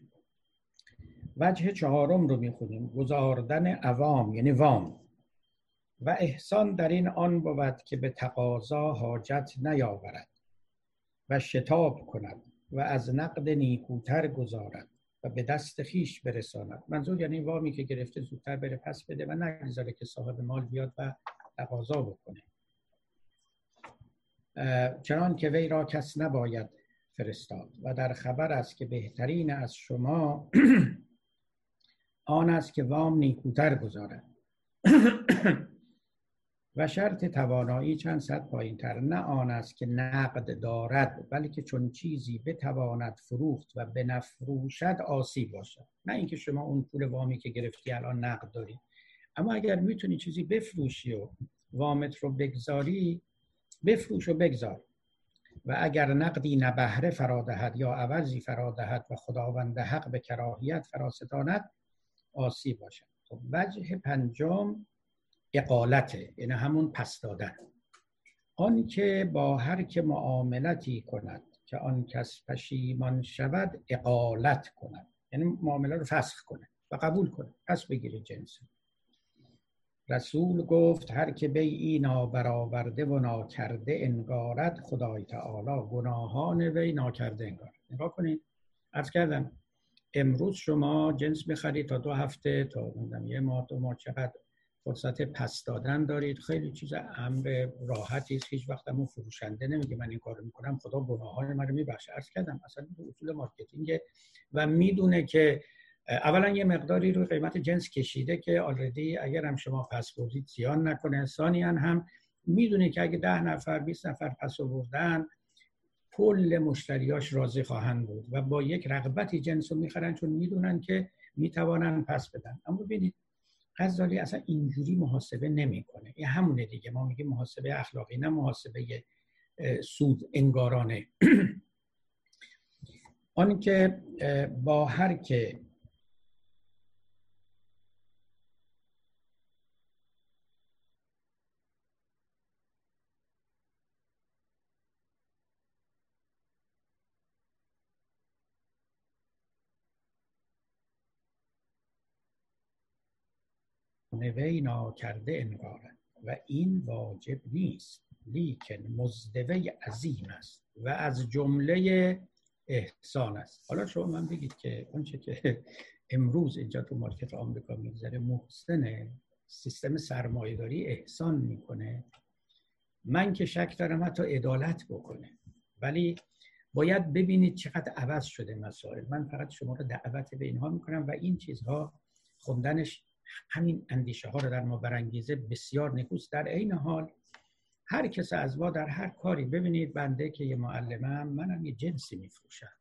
وجه چهارم رو میخونیم. گزاردن عوام یعنی وام. و احسان در این آن بود که به تقاضا حاجت نیاورد و شتاب کند و از نقد نیکوتر گذارد و به دست خیش برساند. منظور یعنی وامی که گرفته زودتر بره پس بده و نگذاره که صاحب مال بیاد و تقاضا بکنه. چنان که وی را کس نباید فرستاد و در خبر است که بهترین از شما آن است که وام نیکوتر گذارد. و شرط توانایی چند صد پایین تر نه آن است که نقد دارد، بلکه چون چیزی بتواند فروخت و بنفروشد آسیب باشد. نه اینکه شما اون پول وامی که گرفتی الان نقد داری، اما اگر میتونی چیزی بفروشی و وامت رو بگذاری، بفروش و بگذار. و اگر نقدی نه بهره فرادهد یا عوضی فرادهد و خداوند حق به کراهیت فراستاند آسیب باشد. خب وجه پنجم اقالته، یعنی همون پس دادن. آن که با هر که معاملتی کند که آن کس پشیمان شود اقالت کند، یعنی معامله رو فسخ کنه و قبول کنه، پس بگیره جنس. رسول گفت هر که بیعی نابرآورده و ناکرده انگارد، خدای تعالی گناهان وی ناکرده انگارد. نگاه کنید، عرض کردم امروز شما جنس بخرید تا دو هفته تا یه ماه دو ماه چقدر فرصت پس دادن دارید. خیلی چیز امر راحتی است. هیچ وقت همون فروشنده نمیگه من این کارو میکنم خدا گناهان من رو میبخشه. عرض کردم اصلا اصول مارکتینگ و میدونه که اولا یه مقداری روی قیمت جنس کشیده که آلردی اگر هم شما پس بردید زیان نکنه. ثانیاً هم میدونه که اگه ده نفر بیست نفر پس آوردن کل مشتریاش راضی خواهند بود و با یک رغبتی جنس رو میخرن چون میدونن که میتوانن پس بدن. اما ببینید غزالی اصلا اینجوری محاسبه نمیکنه. این همونه دیگه، ما میگیم محاسبه اخلاقی نه محاسبه سود انگارانه. آن که با هر که وی ناکرده انگارد. و این واجب نیست، لیکن مزدوی عظیم است و از جمله احسان است. حالا شما من بگید که اونچه که امروز اینجا تو مارکت آمریکا میگذره محسن سیستم سرمایه‌داری احسان میکنه، من که شک دارم حتی عدالت بکنه، ولی باید ببینید چقدر عوض شده مسائل. من فقط شما رو دعوت به اینها میکنم و این چیزها خوندنش همین اندیشه ها رو در ما برانگیزه بسیار نکوست. در این حال هر کس از ما در هر کاری، ببینید بنده که یه معلمم، منم یه جنسی میفروشم،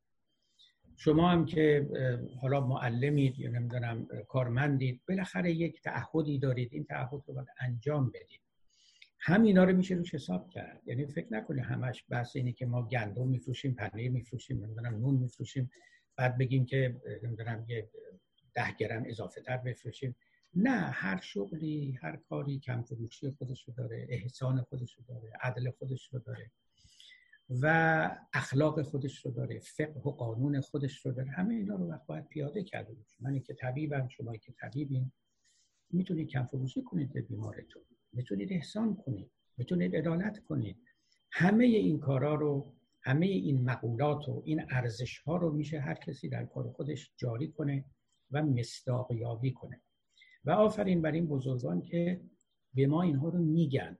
شما هم که حالا معلمید یا نمیدونم کارمندید، بالاخره یک تعهدی دارید، این تعهد رو باید انجام بدید. همینا رو میشه روش حساب کرد. یعنی فکر نکنید همش بحث اینه که ما گندم میفروشیم، پنیر میفروشیم، نمیدونم نون میفروشیم، بعد بگیم که نمیدونم یه ده گرم اضافه تر بفروشیم. نه، هر شغلی، هر کاری کم فروشی خودش رو داره، احسان خودش رو داره، عدل خودش رو داره و اخلاق خودش رو داره، فقه و قانون خودش رو داره. همه اینا رو وقت باید پیاده کرده باشه. من که طبیبم، شما که طبیبین، میتونید کم فروشی کنید به بیمارتون، میتونید احسان کنید، میتونید عدالت کنید. همه این کارا رو، همه این مقولات و این ارزش ها رو میشه هر کسی در کار خودش جاری کنه و مصداقیابی کنه. و آفرین بر این بزرگان که به ما اینها رو میگن.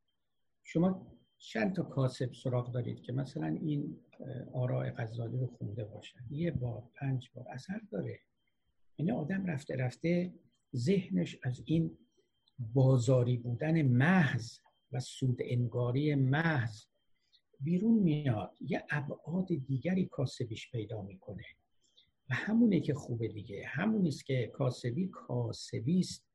شما چند تا کاسب سراغ دارید که مثلا این آراء غزالی رو خونده باشن، یه بار، پنج بار اثر داره. یعنی آدم رفته رفته ذهنش از این بازاری بودن محض و سود انگاری محض بیرون میاد، یه ابعاد دیگری کاسبیش پیدا میکنه و همونه که خوبه دیگه. همونیست که کاسبی کاسبی است،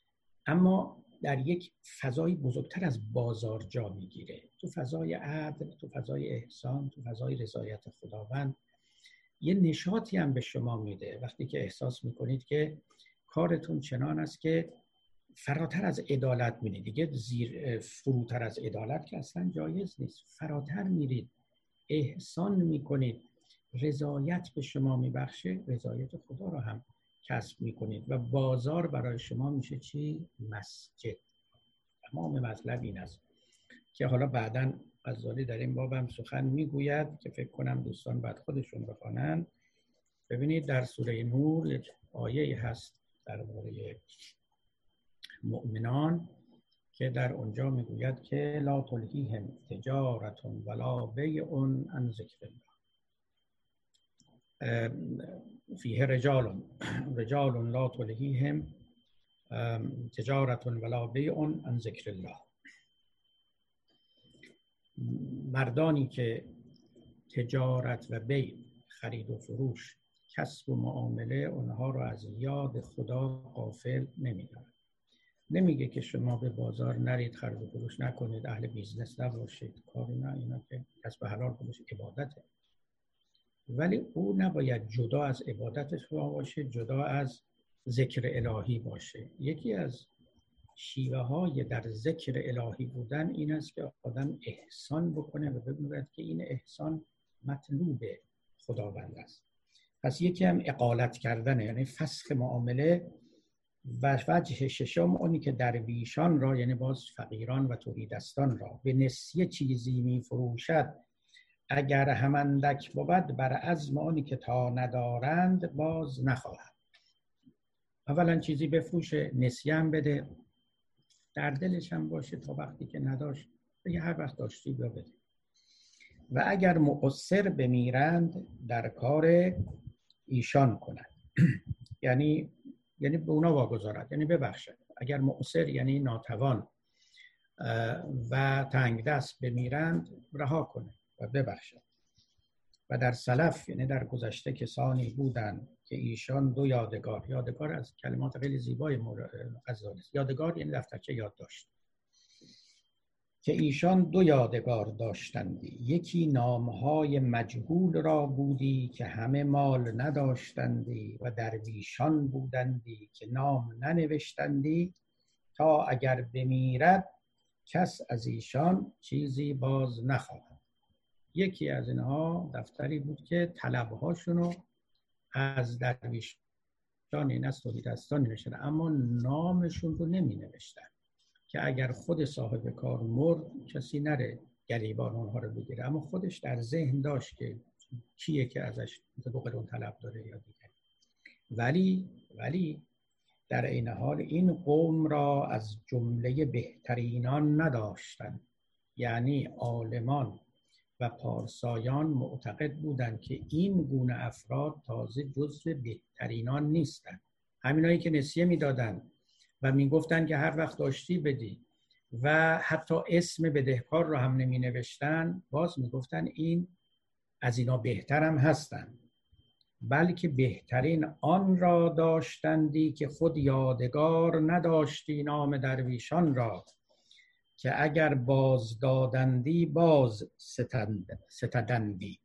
اما در یک فضای بزرگتر از بازار جا میگیره، تو فضای عدل، تو فضای احسان، تو فضای رضایت خداوند. یه نشاطی هم به شما میده وقتی که احساس میکنید که کارتون چنان است که فراتر از عدالت میرید. دیگه زیر فروتر از عدالت که اصلا جایز نیست، فراتر میرید، احسان میکنید، رضایت به شما میبخشه، رضایت خدا رو هم کسب میکنید و بازار برای شما میشه چی؟ مسجد. تمام مطلب این است که حالا بعداً غزالی در این باب هم سخن میگوید که فکر کنم دوستان بعد خودشون بخوانن. ببینید در سوره نور یک آیه هست درباره مؤمنان که در اونجا میگوید که لا تلهیهم تجارت ولا بیع عن ذکر الله فیه رجال رجال لا تلهیهم تجارت ولا بیع عن ذکر الله. مردانی که تجارت و بیع، خرید و فروش، کسب و معامله، اونها رو از یاد خدا غافل نمی‌دارند. نمیگه که شما به بازار نرید، خرید و فروش نکنید، اهل بیزنس نباشید، کاری نه، اینا که کسب حلال خودش عبادته، ولی او نباید جدا از عبادتش باشه، جدا از ذکر الهی باشه. یکی از شیوه های در ذکر الهی بودن این است که آدم احسان بکنه و ببیند که این احسان مطلوب خداوند است. پس یکی هم اقالت کردنه، یعنی فسخ معامله. و وجه ششم اونی که درویشان را، یعنی باز فقیران و تهیدستان را، به نسیه چیزی می فروشد اگر همندک بود، بر عزم اونی که تا ندارند باز نخواهد. اولا چیزی بفروشه، نسیه هم بده، در دلش هم باشه تا وقتی که نداشت بگه هر وقت داشتی بیا بده. و اگر مقصر بمیرند در کار ایشان کند یعنی یعنی به اونا واگذارد، یعنی ببخشد. اگر مقصر یعنی ناتوان و تنگ دست بمیرند رها کنه و ببخشد. و در سلف یعنی در گذشته کسانی بودند که ایشان دو یادگار، یادگار از کلمات خیلی زیبای غزالی است، یادگار یعنی دفترچه یادداشت، که ایشان دو یادگار داشتندی، یکی نامهای مجهول را بودی که همه مال نداشتندی، و درویشان بودندی که نام ننوشتندی، تا اگر بمیرد کس از ایشان چیزی باز نخواهد. یکی از اینها دفتری بود که طلبهاشونو از درویشان این از تهیدستان نوشتن، اما نامشون رو نمی نوشتن. که اگر خود صاحب کار مرد کسی نره گریبان اونها رو بگیره، اما خودش در ذهن داشت که کیه که ازش دو قرون طلب داره یا دیگه. ولی ولی در این حال این قوم را از جمله بهترینان نداشتند، یعنی عالمان و پارسایان معتقد بودند که این گونه افراد تازه جزو بهترینان نیستند. همینایی که نسیه میدادند و میگفتند که هر وقت داشتی بدی و حتی اسم بدهکار رو هم نمی نوشتن، باز میگفتن این از اینا بهترم هستن، بلکه بهترین آن را داشتندی که خود یادگار نداشتی نام درویشان را، که اگر باز دادندی باز ستند ستدندی.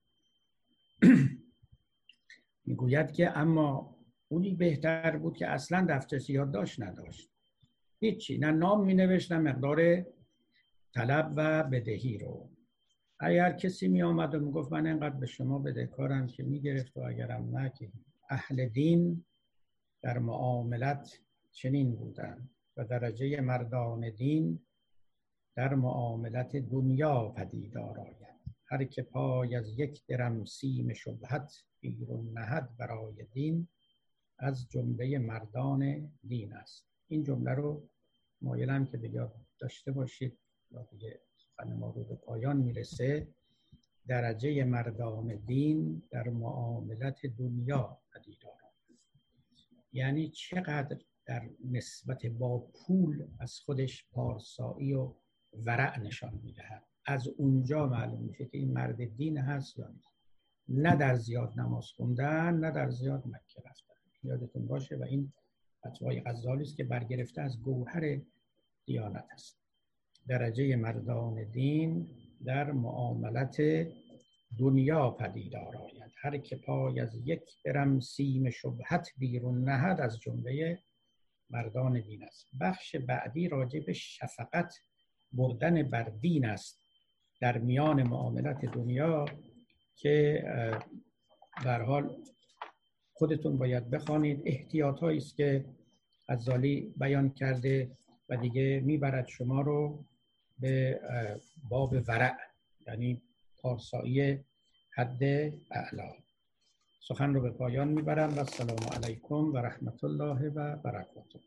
میگوید که اما اونی بهتر بود که اصلا دفتر یادداشت نداشت، هیچی، نه نام می نوشت نه مقدار طلب و بدهی رو. اگر کسی می آمد و می گفت من اینقدر به شما بدهکارم که می گرفت و اگرم نه، که اهل دین در معاملت چنین بودن و درجه مردان دین در معاملت دنیا پدیدار آید. هر که پای از یک درم سیم شبهت بیرون نهد برای دین، از جمله مردان دین است. این جمله رو مایلم که بگید داشته باشید و دیگه سخن ما رو به پایان میرسه. درجه مردان دین در معاملت دنیا پدیدار آید، یعنی چقدر در نسبت با پول از خودش پارسایی و ورع نشان میدهد. از اونجا معلوم میشه که این مرد دین هست یا نیست. نه در زیاد نماز خوندن، نه در زیاد مکه رفتن. یادتون باشه و این فتوای غزالی است که برگرفته از گوهر دیانت است. درجه مردان دین در معاملت دنیا پدیدار آید. هر که پای از یک درم سیم شبهت بیرون نهد، از جمله مردان دین است. بخش بعدی راجع به شفقت بردن بر دین است در میان معاملت دنیا که به هر حال خودتون باید بخوانید. احتیاطایی است که غزالی بیان کرده و دیگه میبرد شما رو به باب ورع، یعنی پارسایی حد اعلا. سخن رو به پایان میبرم و السلام علیکم و رحمت الله و برکاته.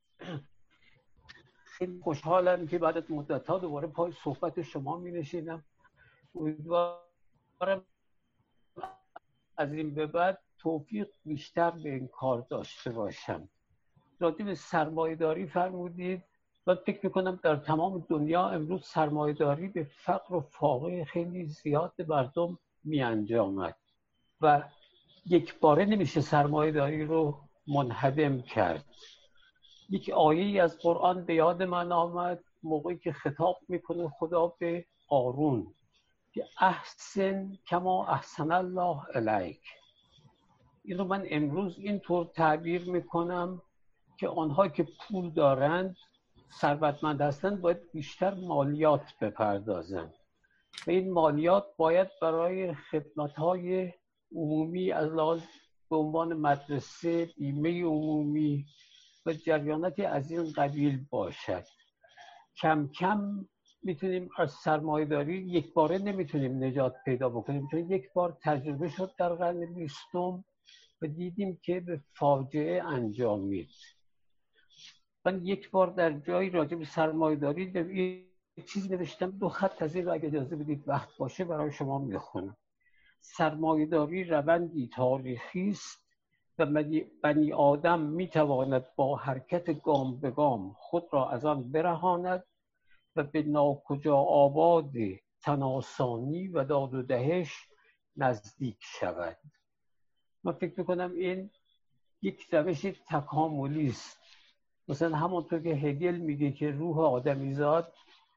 خیلی خوشحالم که بعد از مدت‌ها دوباره پای صحبت شما می نشینم. امیدوارم از این به بعد توفیق بیشتر به این کار داشته باشم. راجع به سرمایه‌داری فرمودید. من فکر می‌کنم در تمام دنیا امروز سرمایه‌داری به فقر و فاقه خیلی زیاد مردم می‌انجامد و یک باره نمیشه سرمایه‌داری رو منهدم کرد. یک آیه‌ای از قرآن به یاد من آمد موقعی که خطاب میکنه خدا به قارون که احسن کما احسن الله الیک. این رو من امروز اینطور تعبیر میکنم که آنها که پول دارند، ثروتمند هستند، باید بیشتر مالیات بپردازند و این مالیات باید برای خدمت‌های عمومی از لحاظ به عنوان مدرسه، بیمه عمومی و جریاناتی از این قبیل باشد. کم کم میتونیم از سرمایه‌داری یک باره نمیتونیم نجات پیدا بکنیم، چون یک بار تجربه شد در قرن بیستم و دیدیم که به فاجعه انجامید. من یک بار در جایی راجع به سرمایه‌داری یک چیزی نوشتم، دو خط از این رو اگه اجازه بدید وقت باشه برای شما میخونم. سرمایه‌داری روندی تاریخی است و بنی آدم میتواند با حرکت گام به گام خود را از آن برهاند و به ناکجا آباد تناسانی و داد و دهش نزدیک شود. من فکر میکنم این یک روش تکاملی است. مثلا همونطور که هگل میگه که روح آدمیزاد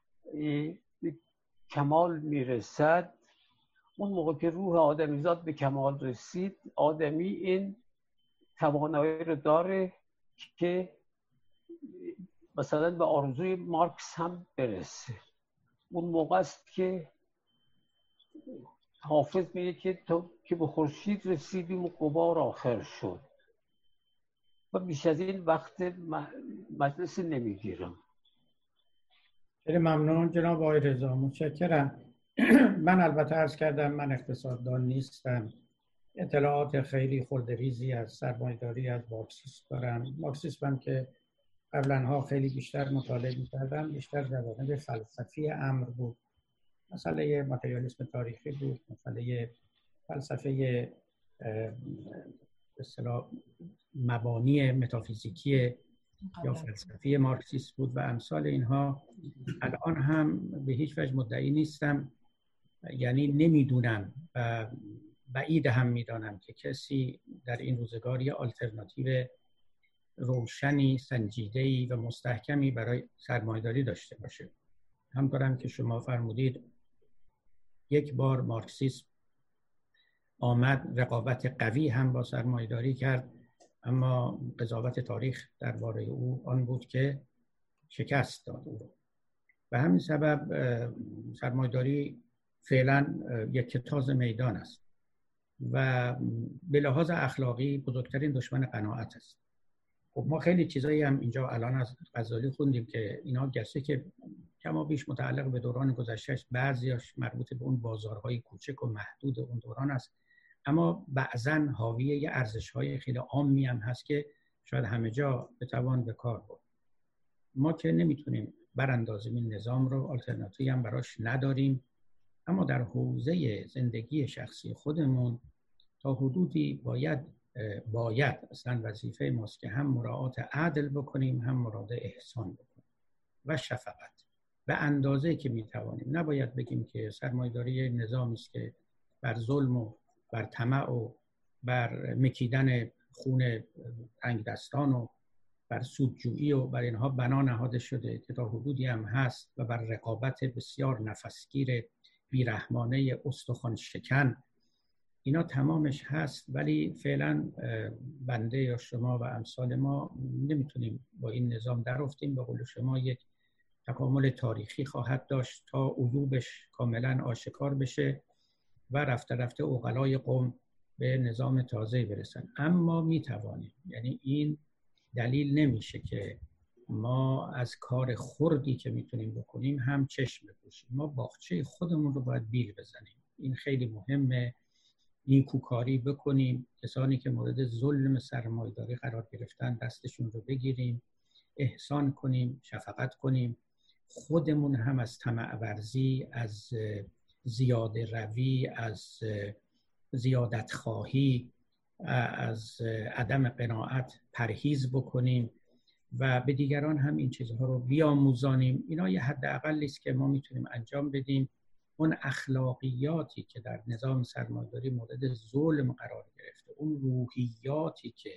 کمال میرسد، اون موقع که روح آدمیزاد به کمال رسید، آدمی این توانایی رو داره که مثلا به آرزوی مارکس هم برسه. اون موقع است که حافظ میگه که تو که به خورشید رسیدیم و غبار آخر شد. و بیش از این وقت مجلس نمیگیرم. خیلی ممنون جناب آقای رضا، متشکرم. من البته عرض کردم من اقتصاددان نیستم، اطلاعات خیلی خردریزی از سرمایه‌داری از مارکسیسم دارم. مارکسیسم هم که قبلنها خیلی بیشتر مطالعه می‌کردم، بیشتر جوانب فلسفی امر بود، مسئله ماتریالیسم تاریخی بود، مسئله فلسفه به اصطلاح مبانی متافیزیکی یا فلسفی مارکسیسم بود و امثال اینها. الان هم به هیچ وجه مدعی نیستم، یعنی نمیدونم و بعید هم میدانم که کسی در این روزگار یه آلترناتیو روشنی، سنجیده‌ای و مستحکمی برای سرمایه‌داری داشته باشه. همونطورم که شما فرمودید یک بار مارکسیسم آمد رقابت قوی هم با سرمایه‌داری کرد، اما قضاوت تاریخ درباره او آن بود که شکست داد او. و همین سبب سرمایه‌داری فعلا یک تاز میدان است و به لحاظ اخلاقی بزرگترین دشمن قناعت است. خب ما خیلی چیزایی هم اینجا الان از غزالی خوندیم که اینا گرچه که کما بیش متعلق به دوران گذشته است، بعضیاش مربوط به اون بازارهای کوچک و محدود اون دوران است، اما بعضاً حاوی یه ارزش‌های خیلی عامی هم هست که شاید همه جا بتوان به کار برد. ما که نمیتونیم براندازیم این نظام رو، آلترناتیوی هم براش نداریم، اما در حوزه زندگی شخصی خودمون تا حدودی باید باید اصلا وظیفه ماست که هم مراعات عدل بکنیم، هم مراعات احسان بکنیم و شفقت به اندازه که میتوانیم. نباید بگیم که سرمایه‌داری نظامی است که بر ظلم و بر طمع و بر مکیدن خون تنگدستان و بر سودجویی و بر اینها بنا نهاده شده که تا حدودی هم هست و بر رقابت بسیار نفسگیر بیرحمانه استخوان شکن، اینا تمامش هست. ولی فعلا بنده یا شما و امثال ما نمیتونیم با این نظام در افتیم. به قول شما یک تکامل تاریخی خواهد داشت تا عیوبش کاملا آشکار بشه و رفته رفته عقلای قوم به نظام تازه برسن. اما میتوانیم، یعنی این دلیل نمیشه که ما از کار خردی که میتونیم بکنیم هم چشم بپوشیم. ما باغچه خودمون رو باید بیل بزنیم. این خیلی مهمه، نیکوکاری بکنیم، کسانی که مورد ظلم سرمایه‌داری قرار گرفتن دستشون رو بگیریم، احسان کنیم، شفقت کنیم، خودمون هم از طمع ورزی، از زیاده روی، از زیادت خواهی، از عدم قناعت پرهیز بکنیم و به دیگران هم این چیزها رو بیاموزانیم. اینا یه حد اقلی است که ما میتونیم انجام بدیم. اون اخلاقیاتی که در نظام سرمایه‌داری مورد ظلم قرار گرفته، اون روحیاتی که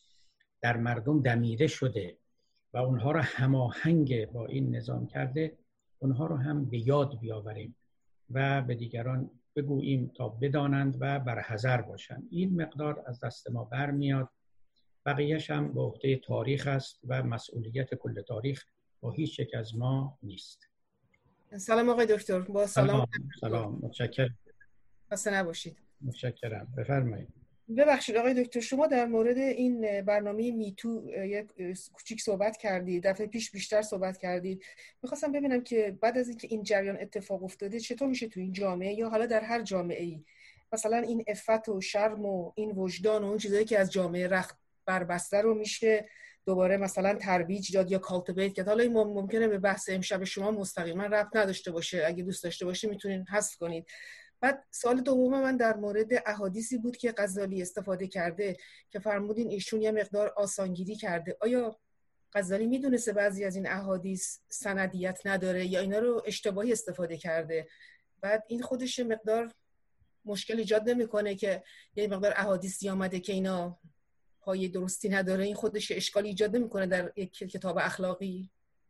در مردم دمیده شده و اونها رو هماهنگ با این نظام کرده، اونها رو هم به یاد بیاوریم و به دیگران بگوییم تا بدانند و برحذر باشند. این مقدار از دست ما برمیاد، بقیه‌اش هم به عهده تاریخ است و مسئولیت کل تاریخ با هیچ یک از ما نیست. سلام آقای دکتر. با سلام. سلام، متشکرم. خسته نباشید. متشکرم. بفرمایید. ببخشید آقای دکتر، شما در مورد این برنامه میتو یک کوچیک صحبت کردید، دفعه پیش بیشتر صحبت کردید. میخواستم ببینم که بعد از اینکه این جریان اتفاق افتاده چطور میشه تو این جامعه یا حالا در هر جامعه‌ای مثلا این عفت و شرم و این وجدان و اون چیزایی که از جامعه رخت بربسته رو میشه دوباره مثلا ترویج داد یا کالتیویت کرد. حالا این ممکنه به بحث امشب شما مستقیما ربط نداشته باشه، اگه دوست داشته باشید میتونین حذف کنید. بعد سوال دوم من در مورد احادیثی بود که غزالی استفاده کرده که فرمودین ایشون یه مقدار آسانگیری کرده. آیا غزالی میدونسته بعضی از این احادیث سندیت نداره یا اینا رو اشتباهی استفاده کرده؟ بعد این خودش مقدار مشکل ایجاد نمیکنه که یه مقدار احادیثی آمده که اینا پای درستی نداره؟ این خودش اشکال ایجاد نمیکنه در یک کتاب اخلاقی؟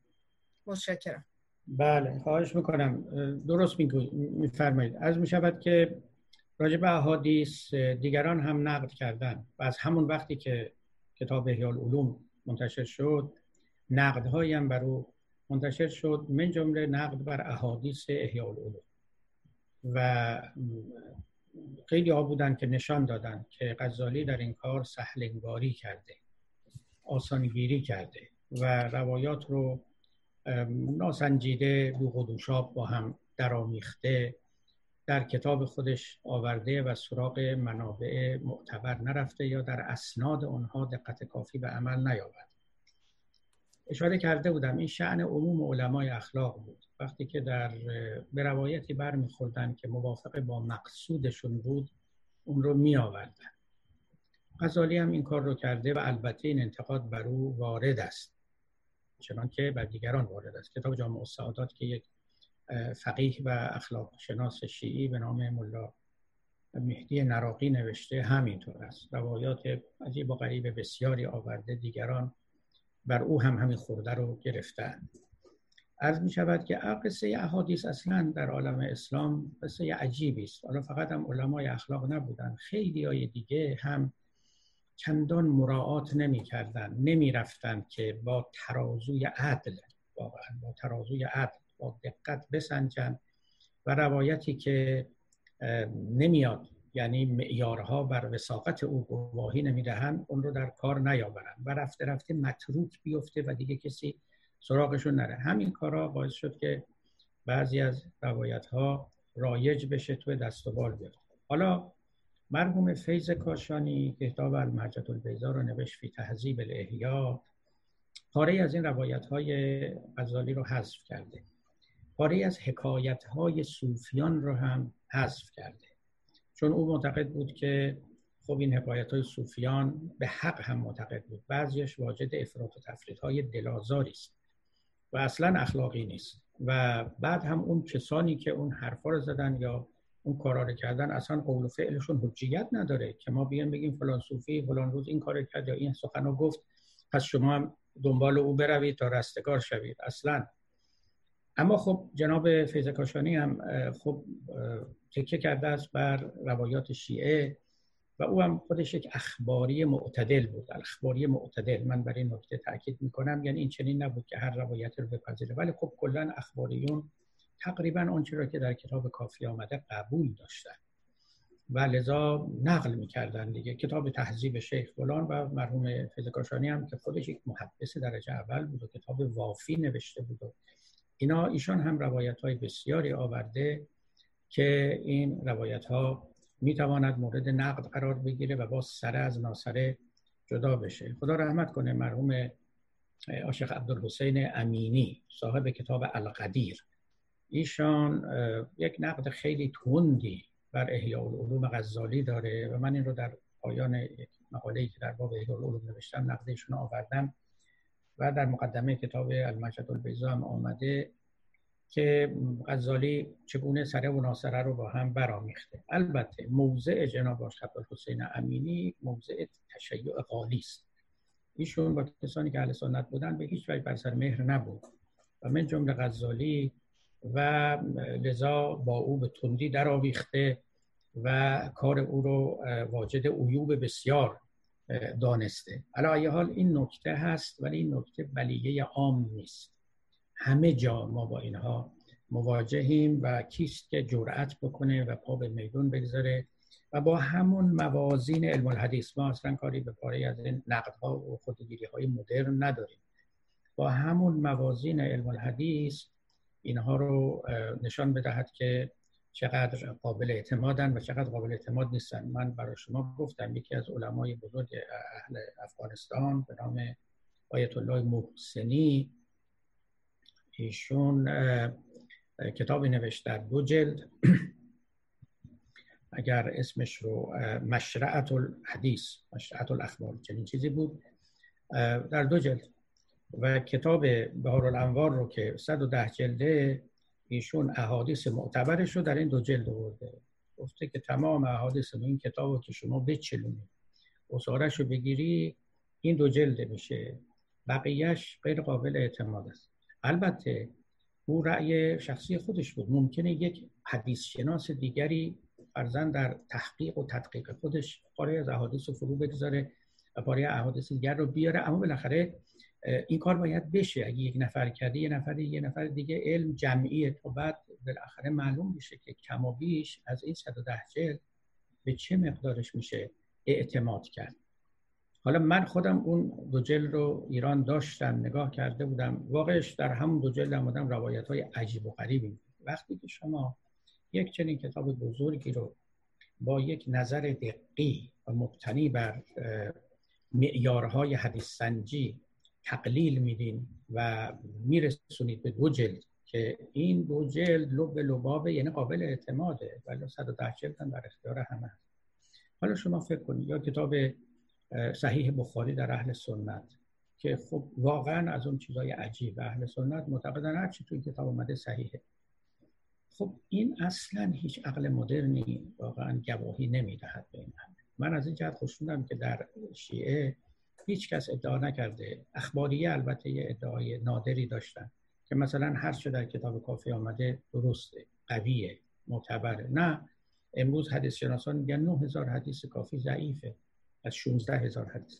متشکرم. بله، خواهش میکنم. درست میفرمایید. عرض میشود که راجع به احادیث دیگران هم نقد کردن و از همون وقتی که کتاب احیاء العلوم منتشر شد نقدهایی هم بر او منتشر شد، من جمله نقد بر احادیث احیاء العلوم. و خیلی ها بودن که نشان دادن که غزالی در این کار سهل‌انگاری کرده، آسانگیری کرده و روایات رو ناسنجیده دوغ و دوشاب با هم درآمیخته در کتاب خودش آورده و سراغ منابع معتبر نرفته یا در اسناد اونها دقت کافی به عمل نیاورد. اشاره کرده بودم این شأن عموم علمای اخلاق بود. وقتی که در به روایتی برمیخوردن که موافق با مقصودشون بود اون رو می آوردن. غزالی هم این کار رو کرده و البته این انتقاد بر او وارد است، چنان که بر دیگران وارد است. کتاب جامع السعادات که یک فقیه و اخلاق شناس شیعی به نام ملا مهدی نراقی نوشته همینطور است. روایات عجیب و غریب بسیاری آورده، دیگران بر او هم همین خورده رو گرفتند. عرض می شود که قصه احادیث اصلا در عالم اسلام قصه عجیبی است. حالا فقط هم علمای اخلاق نبودن، خیلی های دیگه هم چندان مراعات نمی کردن، نمی رفتن که با ترازوی عدل، واقعا با ترازوی عدل با دقت بسنجن و روایتی که نمیاد، یعنی معیارها بر وثاقت او گواهی نمیدهن، اون رو در کار نیاورن و رفته رفته متروک بیفته و دیگه کسی سراغشون نره. همین کارا باعث شد که بعضی از روایت‌ها رایج بشه، توی دست و بال بیفته. حالا مرحوم فیض کاشانی کتاب المرجة البیضاء رو نوشت فی تهذیب الاحیا، پاره از این روایت‌های غزالی رو حذف کرده، پاره از حکایت‌های صوفیان رو هم حذف کرده، چون او معتقد بود که خب این حکایت‌های صوفیان به حق هم معتقد بود، بعضیش واجد افراط و تفریط‌های دل‌آزاری است و اصلا اخلاقی نیست. و بعد هم اون کسانی که اون حرفا رو زدن یا اون کارا رو کردن اصلا قول و فعلشون حجیت نداره که ما بیان بگیم فلان صوفی فلان روز این کارو کرد یا این سخنو گفت پس شما هم دنبال او بروید تا رستگار شوید. اصلا. اما خب جناب فیض کاشانی هم خب تکیه کرده است بر روایات شیعه و او هم خودش یک اخباری معتدل بود. اخباری معتدل، من برای این نکته تاکید میکنم، یعنی این چنین نبود که هر روایت رو بپذیره، ولی خب کلا اخباریون تقریبا آنچه را که در کتاب کافی آمده قبول داشتن و لذا نقل میکردن دیگه. کتاب تهذیب شیخ فلان و مرحوم فیض کاشانی هم که خودش یک محدث درجه اول بود و کتاب وافی نوشته بود و اینا، ایشان هم روایت‌های بسیاری آورده که این روایت‌ها میتواند مورد نقد قرار بگیره و با سره از ناسره جدا بشه. خدا رحمت کنه مرحوم عاشق عبدالحسین امینی صاحب کتاب القدیر، ایشان یک نقد خیلی تندی بر احیاء العلوم غزالی داره و من این رو در پایان یک مقاله‌ای که در باب احیاء العلوم نوشتم نقد ایشون آوردم و در مقدمه کتاب المرجة البیضاء هم آمده که غزالی چگونه سره و ناسره رو با هم برآمیخته. البته موضع جناب عاشق عبدالحسین امینی موضع تشیع قالی است. ایشون با کسانی که اهل سنت بودن به هیچ وجه بر سر مهر نبود و من جمله غزالی و لذا با او به تندی درآویخته و کار او رو واجد عیوب بسیار دانسته. علی ای حال این نکته هست، ولی این نکته بلیه عام نیست. همه جا ما با اینها مواجهیم و کیست که جرأت بکنه و پا به میدون بگذاره و با همون موازین علم الحدیث، ما اصلا کاری به پاره از این نقدها و خودگیری‌های مدرن نداریم، با همون موازین علم الحدیث اینها رو نشان بدهد که چقدر قابل اعتمادن و چقدر قابل اعتماد نیستن. من برای شما گفتم یکی از علمای بزرگ اهل افغانستان به نام آیت الله محسنی، ایشون کتابی نوشت در دو جلد اگر اسمش رو مشرعة الحدیث، مشرعة الاخبار چنین چیزی بود، در دو جلد، و کتاب بهارالانوار رو که صد و ده جلده ایشون احادیث معتبرش رو در این دو جلد آورده. گفته که تمام احادیث این کتاب رو که شما بچلونید اصارش رو بگیری این دو جلده میشه، بقیهش غیر قابل اعتماد است. البته او رأی شخصی خودش بود، ممکنه یک حدیث شناس دیگری فرضاً در تحقیق و تدقیق خودش پاره از احادیث رو فرو بگذاره و پاره احادیث دیگر رو بیاره، اما بالاخره این کار باید بشه. اگه یک نفر کرده یه نفر یه نفر دیگه، علم جمعیه، تا بعد بالاخره معلوم میشه که کم و بیش از این صد و ده جلد به چه مقدارش میشه اعتماد کرد. حالا من خودم اون دو جلد رو ایران داشتم، نگاه کرده بودم، واقعش در همون دو جلد هم بودم روایت‌های عجیب و غریبی. وقتی که شما یک چنین کتاب بزرگی رو با یک نظر دقیق و مبتنی بر معیارهای حدیث سنجی تقلیل میدین و میرسونید به دو جلد که این دو جلد لب لبابه، یعنی قابل اعتماده، ولی صد و ده جلد هم در اختیار همه هست. حالا شما فکر کنید یا کتاب صحیح بخاری در اهل سنت که خب واقعا از اون چیزای عجیب، اهل سنت معتقدن هر چی توی کتاب اومده صحیحه. خب این اصلا هیچ عقل مدرنی واقعا گواهی نمیدهد به این همه. من از این جهت خوشنودم که در شیعه هیچ کس ادعا نکرده. اخباریه البته یه ادعای نادری داشتن که مثلا هر چه در کتاب کافی آمده درسته، قویه، معتبره. نه، امروز حدیث شناسان میگن نه هزار حدیث کافی ضعیفه از شانزده هزار حدیث.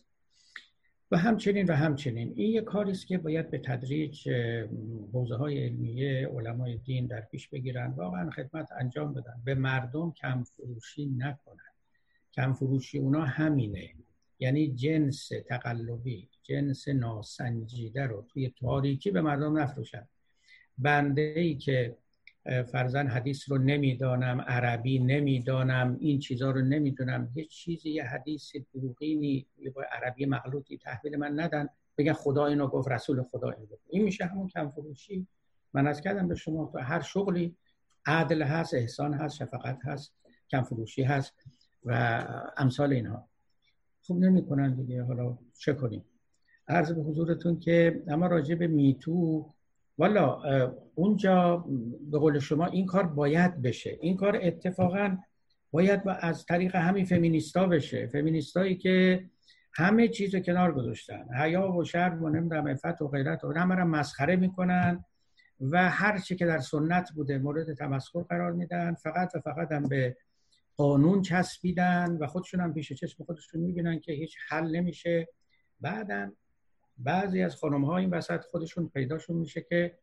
و همچنین و همچنین این یک کاری است که باید به تدریج حوزه‌های علمیه علمای دین در پیش بگیرن، واقعا خدمت انجام بدن، به مردم کم فروشی نکنن. کم فروشی اونا همینه، یعنی جنس تقلبی، جنس ناسنجیده رو توی تاریکی به مردم نفروشن. بنده ای که فرضاً حدیث رو نمیدانم، عربی نمیدانم، این چیزا رو نمیدونم، یه چیزی، یه حدیث دروغینی با عربی مغلوطی تحویل من ندن، بگن خدا اینو گفت، رسول خدا اینو گفت. این میشه همون کم فروشی. من از کردم به شما تو هر شغلی عدل هست، احسان هست، شفقت هست، کم فروشی هست و امثال اینها. خوب نمیکنن دیگه. حالا چه کنیم؟ عرض به حضورتون که اما راجع به میتو، والا اونجا به قول شما این کار باید بشه. این کار اتفاقا باید با از طریق همین فمینیستا بشه. فمینیستایی که همه چیز رو کنار گذاشتن، حیا و شرم و نمیدونم عفت و غیرت و همه رو مسخره میکنن و هر چی که در سنت بوده مورد تمسخر قرار میدن، فقط و فقط هم به قانون چسبیدن و خودشون هم پیش چشم خودشون میبینن که هیچ حل نمیشه. بعدن بعضی از خانم‌ها این وسط خودشون پیداشون میشه که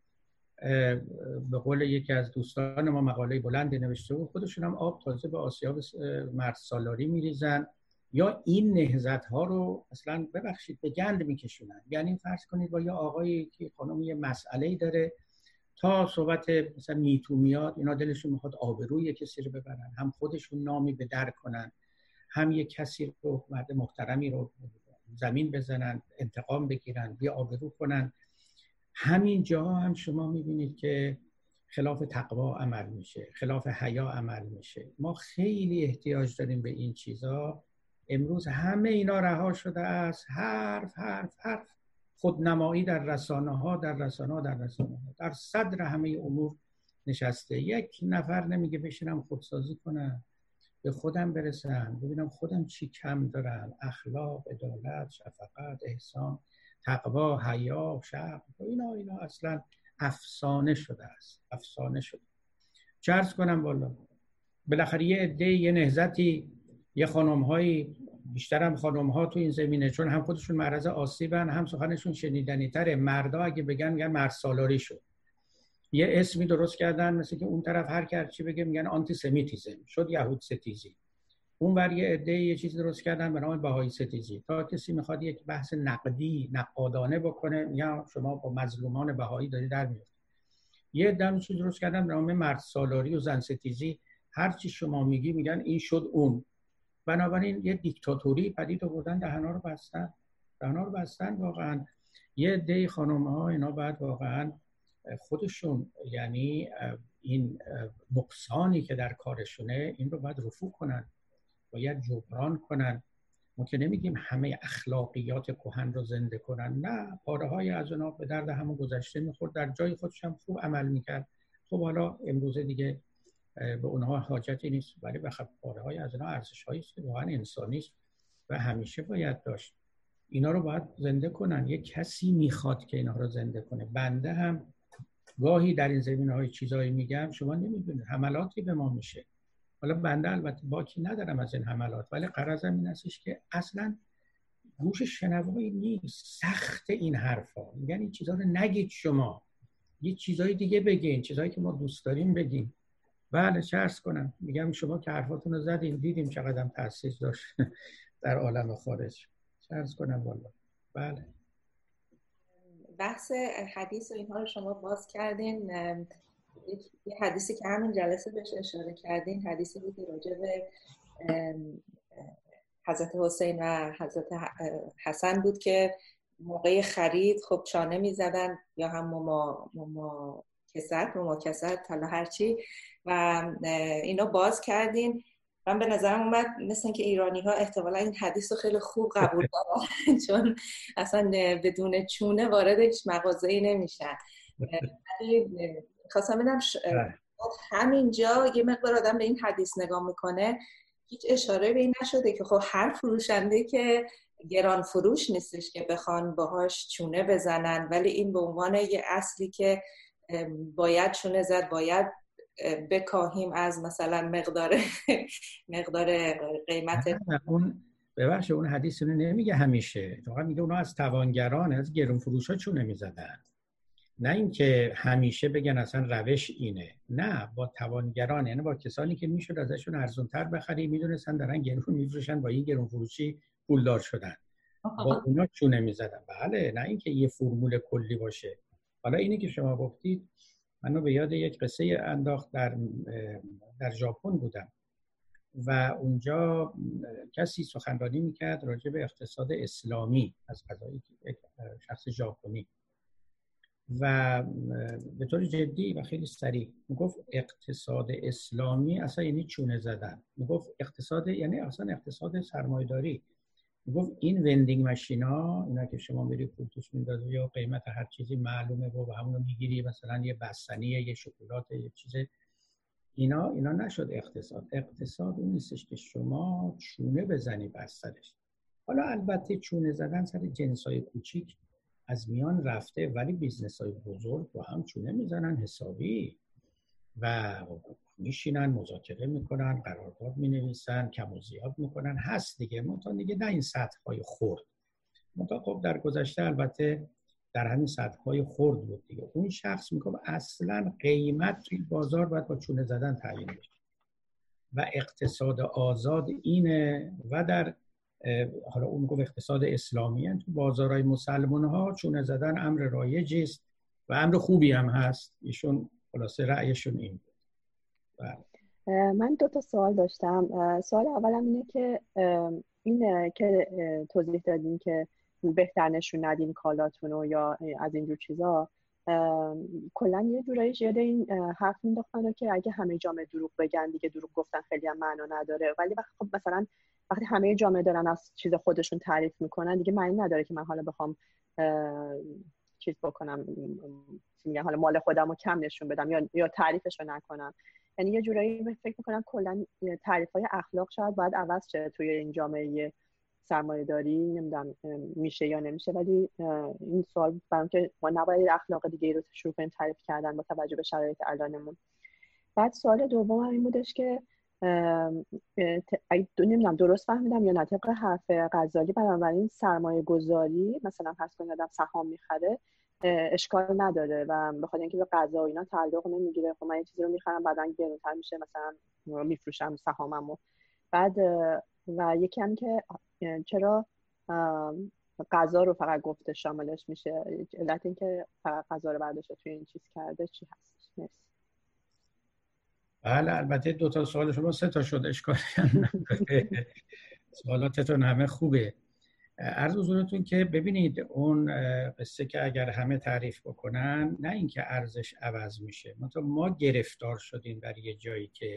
به قول یکی از دوستان ما مقاله بلندی نوشته بود، خودشون هم آب تازه به آسیاب مرد سالاری میریزن یا این نهضت‌ها رو اصلا ببخشید به گند میکشونن. یعنی فرض کنید با یه آقایی که خانم یه مسئله‌ای داره، تا صحبت مثلا میتو میاد، اینا دلشون میخواد آبروی کسی رو ببرن، هم خودشون نامی به در کنن، هم یه کسی رو، مرد محترمی رو زمین بزنن، انتقام بگیرن، بیا آبرو کنن. همین جاها هم شما میبینید که خلاف تقوا عمل میشه، خلاف حیا عمل میشه. ما خیلی احتیاج داریم به این چیزا. امروز همه اینا رها شده است. حرف حرف حرف، خودنمایی در رسانه ها در رسانه ها در رسانه ها در صدر همه امور نشسته. یک نفر نمیگه بشینم خودسازی کنم، به خودم برسم، ببینم خودم چی کم دارم، اخلاق، عدالت، شفقت، احسان، تقوا، حیا، شرم، اینا اینا اصلا افسانه شده است. افسانه شده. چه عرض کنم والا، بالاخره یه عده، یه نهضتی، یه خانم‌هایی، بیشتر هم خانم‌ها تو این زمینه، چون هم خودشون معرض آسیبن، هم سخنشون شنیدنی تره. مردا اگه بگن میگن مرد سالاری شد. یه اسمی درست کردن مثل که اون طرف هر کی چی بگه میگن آنتی سمیتیسم شد، یهود ستیزی. اون ور یه عده یه چیز درست کردن به نام بهایی ستیزی. تا کسی میخواد یک بحث نقدی نقادانه بکنه، یا شما با مظلومان بهایی داری در میاد. یه عده چیز درست کردن به نام مرد سالاری و زن ستیزی. هر چی شما میگی میگن این شد اون. بنابراین یه دیکتاتوری پدید آوردن، دهنا رو بستن. دهنا رو بستن واقعا. یه عده خانم‌ها اینا بعد واقعا خودشون، یعنی این نقصانی که در کارشونه، این رو باید رفو کنن، باید جبران کنن. ما که نمیگیم همه اخلاقیات کهن رو زنده کنن، نه، پاره های از اونا به درد همون گذشته میخورد، در جای خودش هم خوب عمل میکرد. خب حالا امروزه دیگه به اونها حاجتی نیست، ولی بخب پاره های از اونا ارزش هایی است که واقعا انسانی است و همیشه باید داشت. اینا رو باید زنده کنن. یک کسی میخواد که اینا رو زنده کنه. بنده هم گاهی در این زمینه‌های چیزایی میگم شما نمیدونید، حملاتی به ما میشه. حالا بنده البته باکی ندارم از این حملات، ولی غرضم این استش که اصلا گوش شنوایی نیست. سخت این حرفا، میگن این چیزا رو نگید، شما یه چیزای دیگه بگین، چیزایی که ما دوست داریم بگین. بله چه عرض کنم، میگم شما که حرفاتون رو زدین، دیدیم چقدر تأثیر داشت در عالم خارج. عرض کنم والا. بله بحث حدیث و اینها رو شما باز کردین. یه حدیثی که همین جلسه بهش اشاره کردین، حدیثی بود که راجع به حضرت حسین و حضرت حسن بود که موقع خرید خب چانه میزدن یا هم مما مما کسد مما کسد حالا هرچی و اینا باز کردین. من به نظرم اومد مثل که ایرانی ها احتمالا این حدیث رو خیلی خوب قبول دارن چون اصلا بدون چونه وارد هیچ مغازه‌ای نمیشن. ولی خواستم ببینم همینجا یه مقدار آدم به این حدیث نگاه میکنه هیچ اشاره به این نشده که خب هر فروشنده که گران فروش نیستش که بخوان باهاش چونه بزنن، ولی این به عنوان یه اصلی که باید چونه زد، باید بکاهیم از مثلا مقدار مقدار قیمت اون. ببخشید اون حدیث رو نمیگه همیشه، فقط میگه اونا از توانگران، از گران فروشا چونه میزدن، نه اینکه همیشه بگن اصلا روش اینه. نه، با توانگران، یعنی با کسانی که میشد ازشون ارزان‌تر بخری، میدونستن دارن گرون میفروشن، با این گرون فروشی پولدار شدن، با اونا چونه میزدن. بله، نه اینکه یه فرمول کلی باشه. حالا اینی که شما گفتید منو به یاد یک قصه انداخت. در در ژاپن بودم و اونجا کسی سخنرانی میکرد راجع به اقتصاد اسلامی از قضایی یک شخص ژاپنی و به طور جدی و خیلی صریح میگفت اقتصاد اسلامی اصلا یعنی چونه زدن. میگفت اقتصاد یعنی اصلا اقتصاد سرمایه‌داری. میگفت این وندینگ ماشینا، اینا که شما میری پول توش میندازی یا قیمت هر چیزی معلومه و همون رو میگیری، مثلا یه بستنی، یه شکلات، یه چیز، اینا اینا نشد اقتصاد. اقتصاد اون نیستش که شما چونه بزنی بسترش. حالا البته چونه زدن سر جنسای کوچیک از میان رفته، ولی بیزنس‌های بزرگ با هم چونه میزنن حسابی و میشینن مذاکره میکنن، قرارداد مینویسن، کم و زیاد میکنن. هست دیگه، منتها دیگه نه این سطح‌های خرد. منتها خب در گذشته البته در همین سطح‌های خرد بود دیگه. اون شخص میگه اصلا قیمت توی بازار باید با چونه زدن تعیین بشه و اقتصاد آزاد اینه. و در حالا اون گفت اقتصاد اسلامی هست، تو بازارهای مسلمان ها چونه زدن امر رایجی است و امر خوبی هم هست. ایشون خلاصه رأیشون این بود. من دو تا سوال داشتم. سوال اولم اینه که این که توضیح دادین که بهتر نشون ندین کالاتون و یا از اینجور چیزا، کلا یه جورایی یاد این حرف مینداختن که اگه همه جامعه دروغ بگن دیگه دروغ گفتن خیلی هم معنا نداره. ولی وقتی خب مثلا وقتی همه جامعه دارن از چیز خودشون تعریف میکنن دیگه معنی نداره که من حالا بخوام چیز بکنم، میگن حالا مال خودم رو کم نشون بدم یا یا تعریفش رو نکنم. یعنی یه جورایی فکر میکنم کلا تعریف‌های اخلاق شاید باید عوض شه توی این جامعه سرمایه‌داری. نمیدونم میشه یا نمیشه، ولی این سوال برام که ما نباید اخلاق دیگه رو شروع کنیم تعریف کردن با توجه به شرایط الانمون. بعد سوال دوم این بودش که اگه نمیدونم درست فهمیدم یا نه، طبق حرف غزالی بنابراین سرمایه گذاری مثلا فرض کنید آدم سهام میخره اشکال نداره و بخاطر اینکه به غذا و اینا تعلق نمیگیره. خب من یه چیزی رو میخرم بعدن گرونتر میشه، مثلا میفروشم سهاممو. بعد و یکی هم که چرا غذا رو فقط گفته شاملش میشه، علت این که فقط غذا رو برداشته توی این چیز کرده چی هستش؟ مرسی. بله البته دو تا سوال شما سه تا شد، اشکالی نداره. سوالاتتون همه خوبه. عرض حضورتون که ببینید اون قصه که اگر همه تعریف بکنن نه اینکه ارزش عوض میشه، مثلا ما گرفتار شدیم در یه جایی که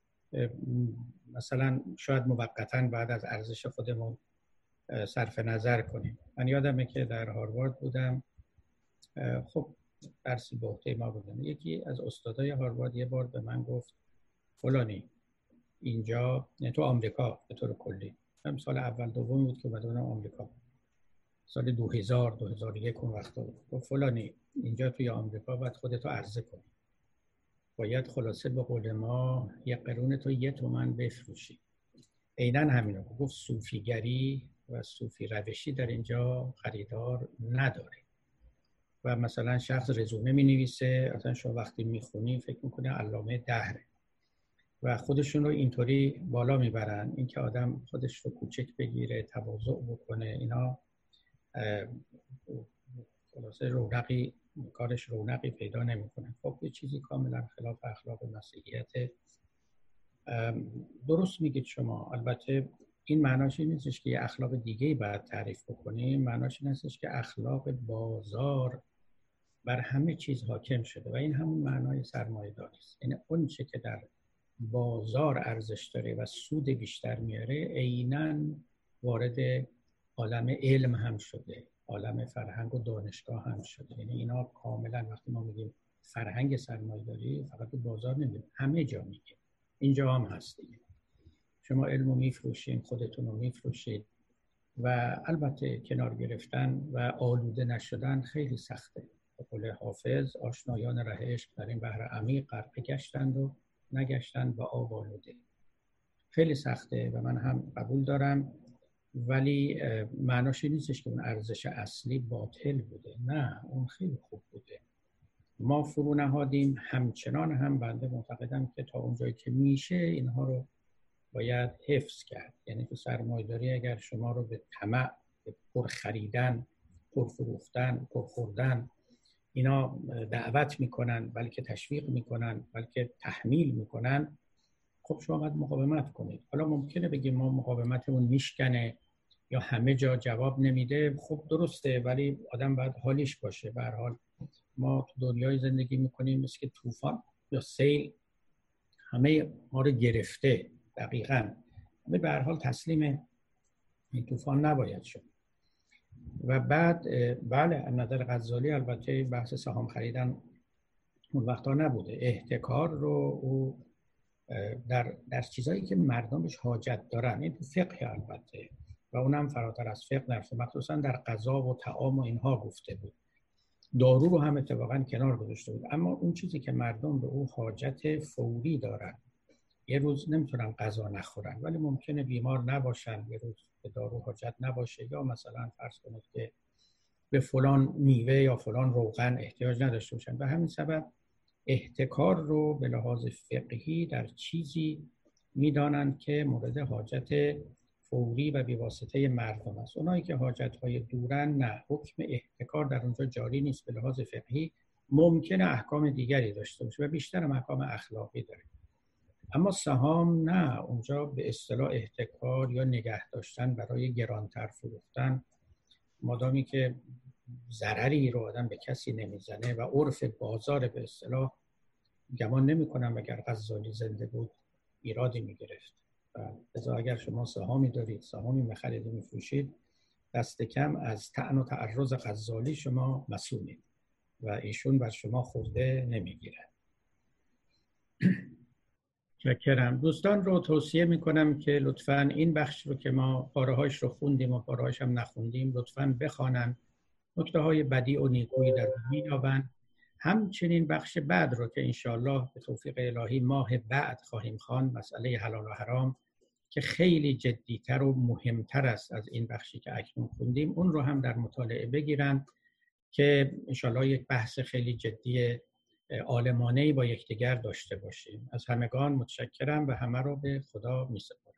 مثلا شاید موقتاً بعد از ارزش خودمون صرف نظر کنیم. من یادمه که در هاروارد بودم، خب درسی به عهده ما بودم. یکی از استادای هاروارد یه بار به من گفت فلانی اینجا، یعنی تو آمریکا به طور کلی، هم سال اول دوم بود که اومدم آمریکا، سال دو هزار دو هزار و یک اون وقتا بود. گفت فلانی اینجا توی آمریکا باید خودتو عرضه کنی، باید خلاصه به قول ما یه قرون تو یه تومن بفروشی. عیناً همینو گفت. صوفیگری و صوفی روشی در اینجا خریدار نداره. و مثلا شخص رزومه می نویسه، اصلا شما وقتی میخونی فکر میکنه علامه دهره. و خودشون رو اینطوری بالا میبرن. اینکه آدم خودش رو کوچک بگیره، تواضع بکنه، اینا خلاصه رونقی کارش رونقی پیدا نمیکنه. خب یه چیزی کاملا خلاف اخلاق مسیحیت. درست میگید شما. البته این معناش این نیستش که یه اخلاق دیگه‌ای باید تعریف بکنیم. معناش این نیستش که اخلاق بازار بر همه چیز حاکم شده و این همون معنای سرمایه‌داری است. یعنی اون چه که در بازار ارزش داره و سود بیشتر میاره عیناً وارد عالم علم هم شده، عالم فرهنگ و دانشگاه هم شده. یعنی اینا کاملا وقتی ما میگیم فرهنگ سرمایه‌داری فقط تو بازار نمیگیم، همه جا میگیم. اینجا هم هست دیگه. شما علمو میفروشین، خودتون رو میفروشید و البته کنار گرفتن و آلوده نشدن خیلی سخته. به قول حافظ آشنایان ره عشق در این بحر عمیق غرقه گشتند و نگشتند با آب آلوده. خیلی سخته و من هم قبول دارم، ولی معناش این نیستش که اون ارزش اصلی باطل بوده. نه، اون خیلی خوب بوده. ما فرو نهادیم. همچنان هم بنده معتقدم که تا اونجایی که میشه اینها رو باید حفظ کرد. یعنی تو سرمایه‌داری اگر شما رو به طمع، به پر خریدن، پر فروختن، پر خوردن اینا دعوت میکنن، بلکه تشویق میکنن، بلکه تحمیل میکنن، خب شما باید مقاومت کنید. حالا ممکنه بگیم ما مقاومتمون میشکنه یا همه جا جواب نمیده. خب درسته، ولی آدم باید حالیش باشه. به هر حال ما تو دنیای زندگی میکنیم مثل که طوفان یا سیل همه ما رو گرفته. دقیقاً همه به هر حال تسلیم این طوفان نباید شد. و بعد بله از نظر غزالی البته بحث سهام خریدن اون وقتا نبوده. احتکار رو او در در چیزایی که مردم بهش حاجت دارن، این تو فقه البته و اونم فراتر از فقه نرفته، مخصوصا در غذا و طعام و اینها گفته بود. دارو رو هم اتفاقا کنار گذاشته بود. اما اون چیزی که مردم به او حاجت فوری دارن، یه روز نمیتونن غذا نخورن ولی ممکنه بیمار نباشن، یه روز به دارو حاجت نباشه، یا مثلا فرض کنید که به فلان میوه یا فلان روغن احتیاج نداشته باشن. به همین سبب احتکار رو به لحاظ فقهی در چیزی میدانند که مورد حاجت فوری و بیواسطه مردم است. اونایی که حاجت‌های دورن نه، حکم احتکار در اونجا جاری نیست. به لحاظ فقهی ممکنه احکام دیگری داشته باشه و بیشتر هم احکام اخلاقی داره. اما سهام نه، اونجا به اصطلاح احتکار یا نگه داشتن برای گرانتر فروختن، مادامی که ضرری رو آدم به کسی نمیزنه و عرف بازار به اصطلاح، گمان نمی کنم اگر غزالی زنده بود ایرادی می گرفت. لذا اگر شما سهامی دارید، سهامی می‌خرید و می‌فروشید، دست کم از طعن و تعرض غزالی شما مسئولید و ایشون بر شما خورده نمیگیره. شکرم. دوستان رو توصیه میکنم که لطفاً این بخش رو که ما پاره‌هاش رو خوندیم و پاره‌هاش هم نخوندیم لطفاً بخوانن، نکته‌های بدیع و نیکویی در می‌یابند. همچنین بخش بعد رو که انشاءالله به توفیق الهی ماه بعد خواهیم خواند، مسئله حلال و حرام، که خیلی جدی‌تر و مهمتر است از این بخشی که اکنون خوندیم، اون رو هم در مطالعه بگیرن که انشاءالله یک بحث خیلی جدی عالمانه‌ای با یکدیگر داشته باشیم. از همگان متشکرم و همه رو به خدا می‌سپارم.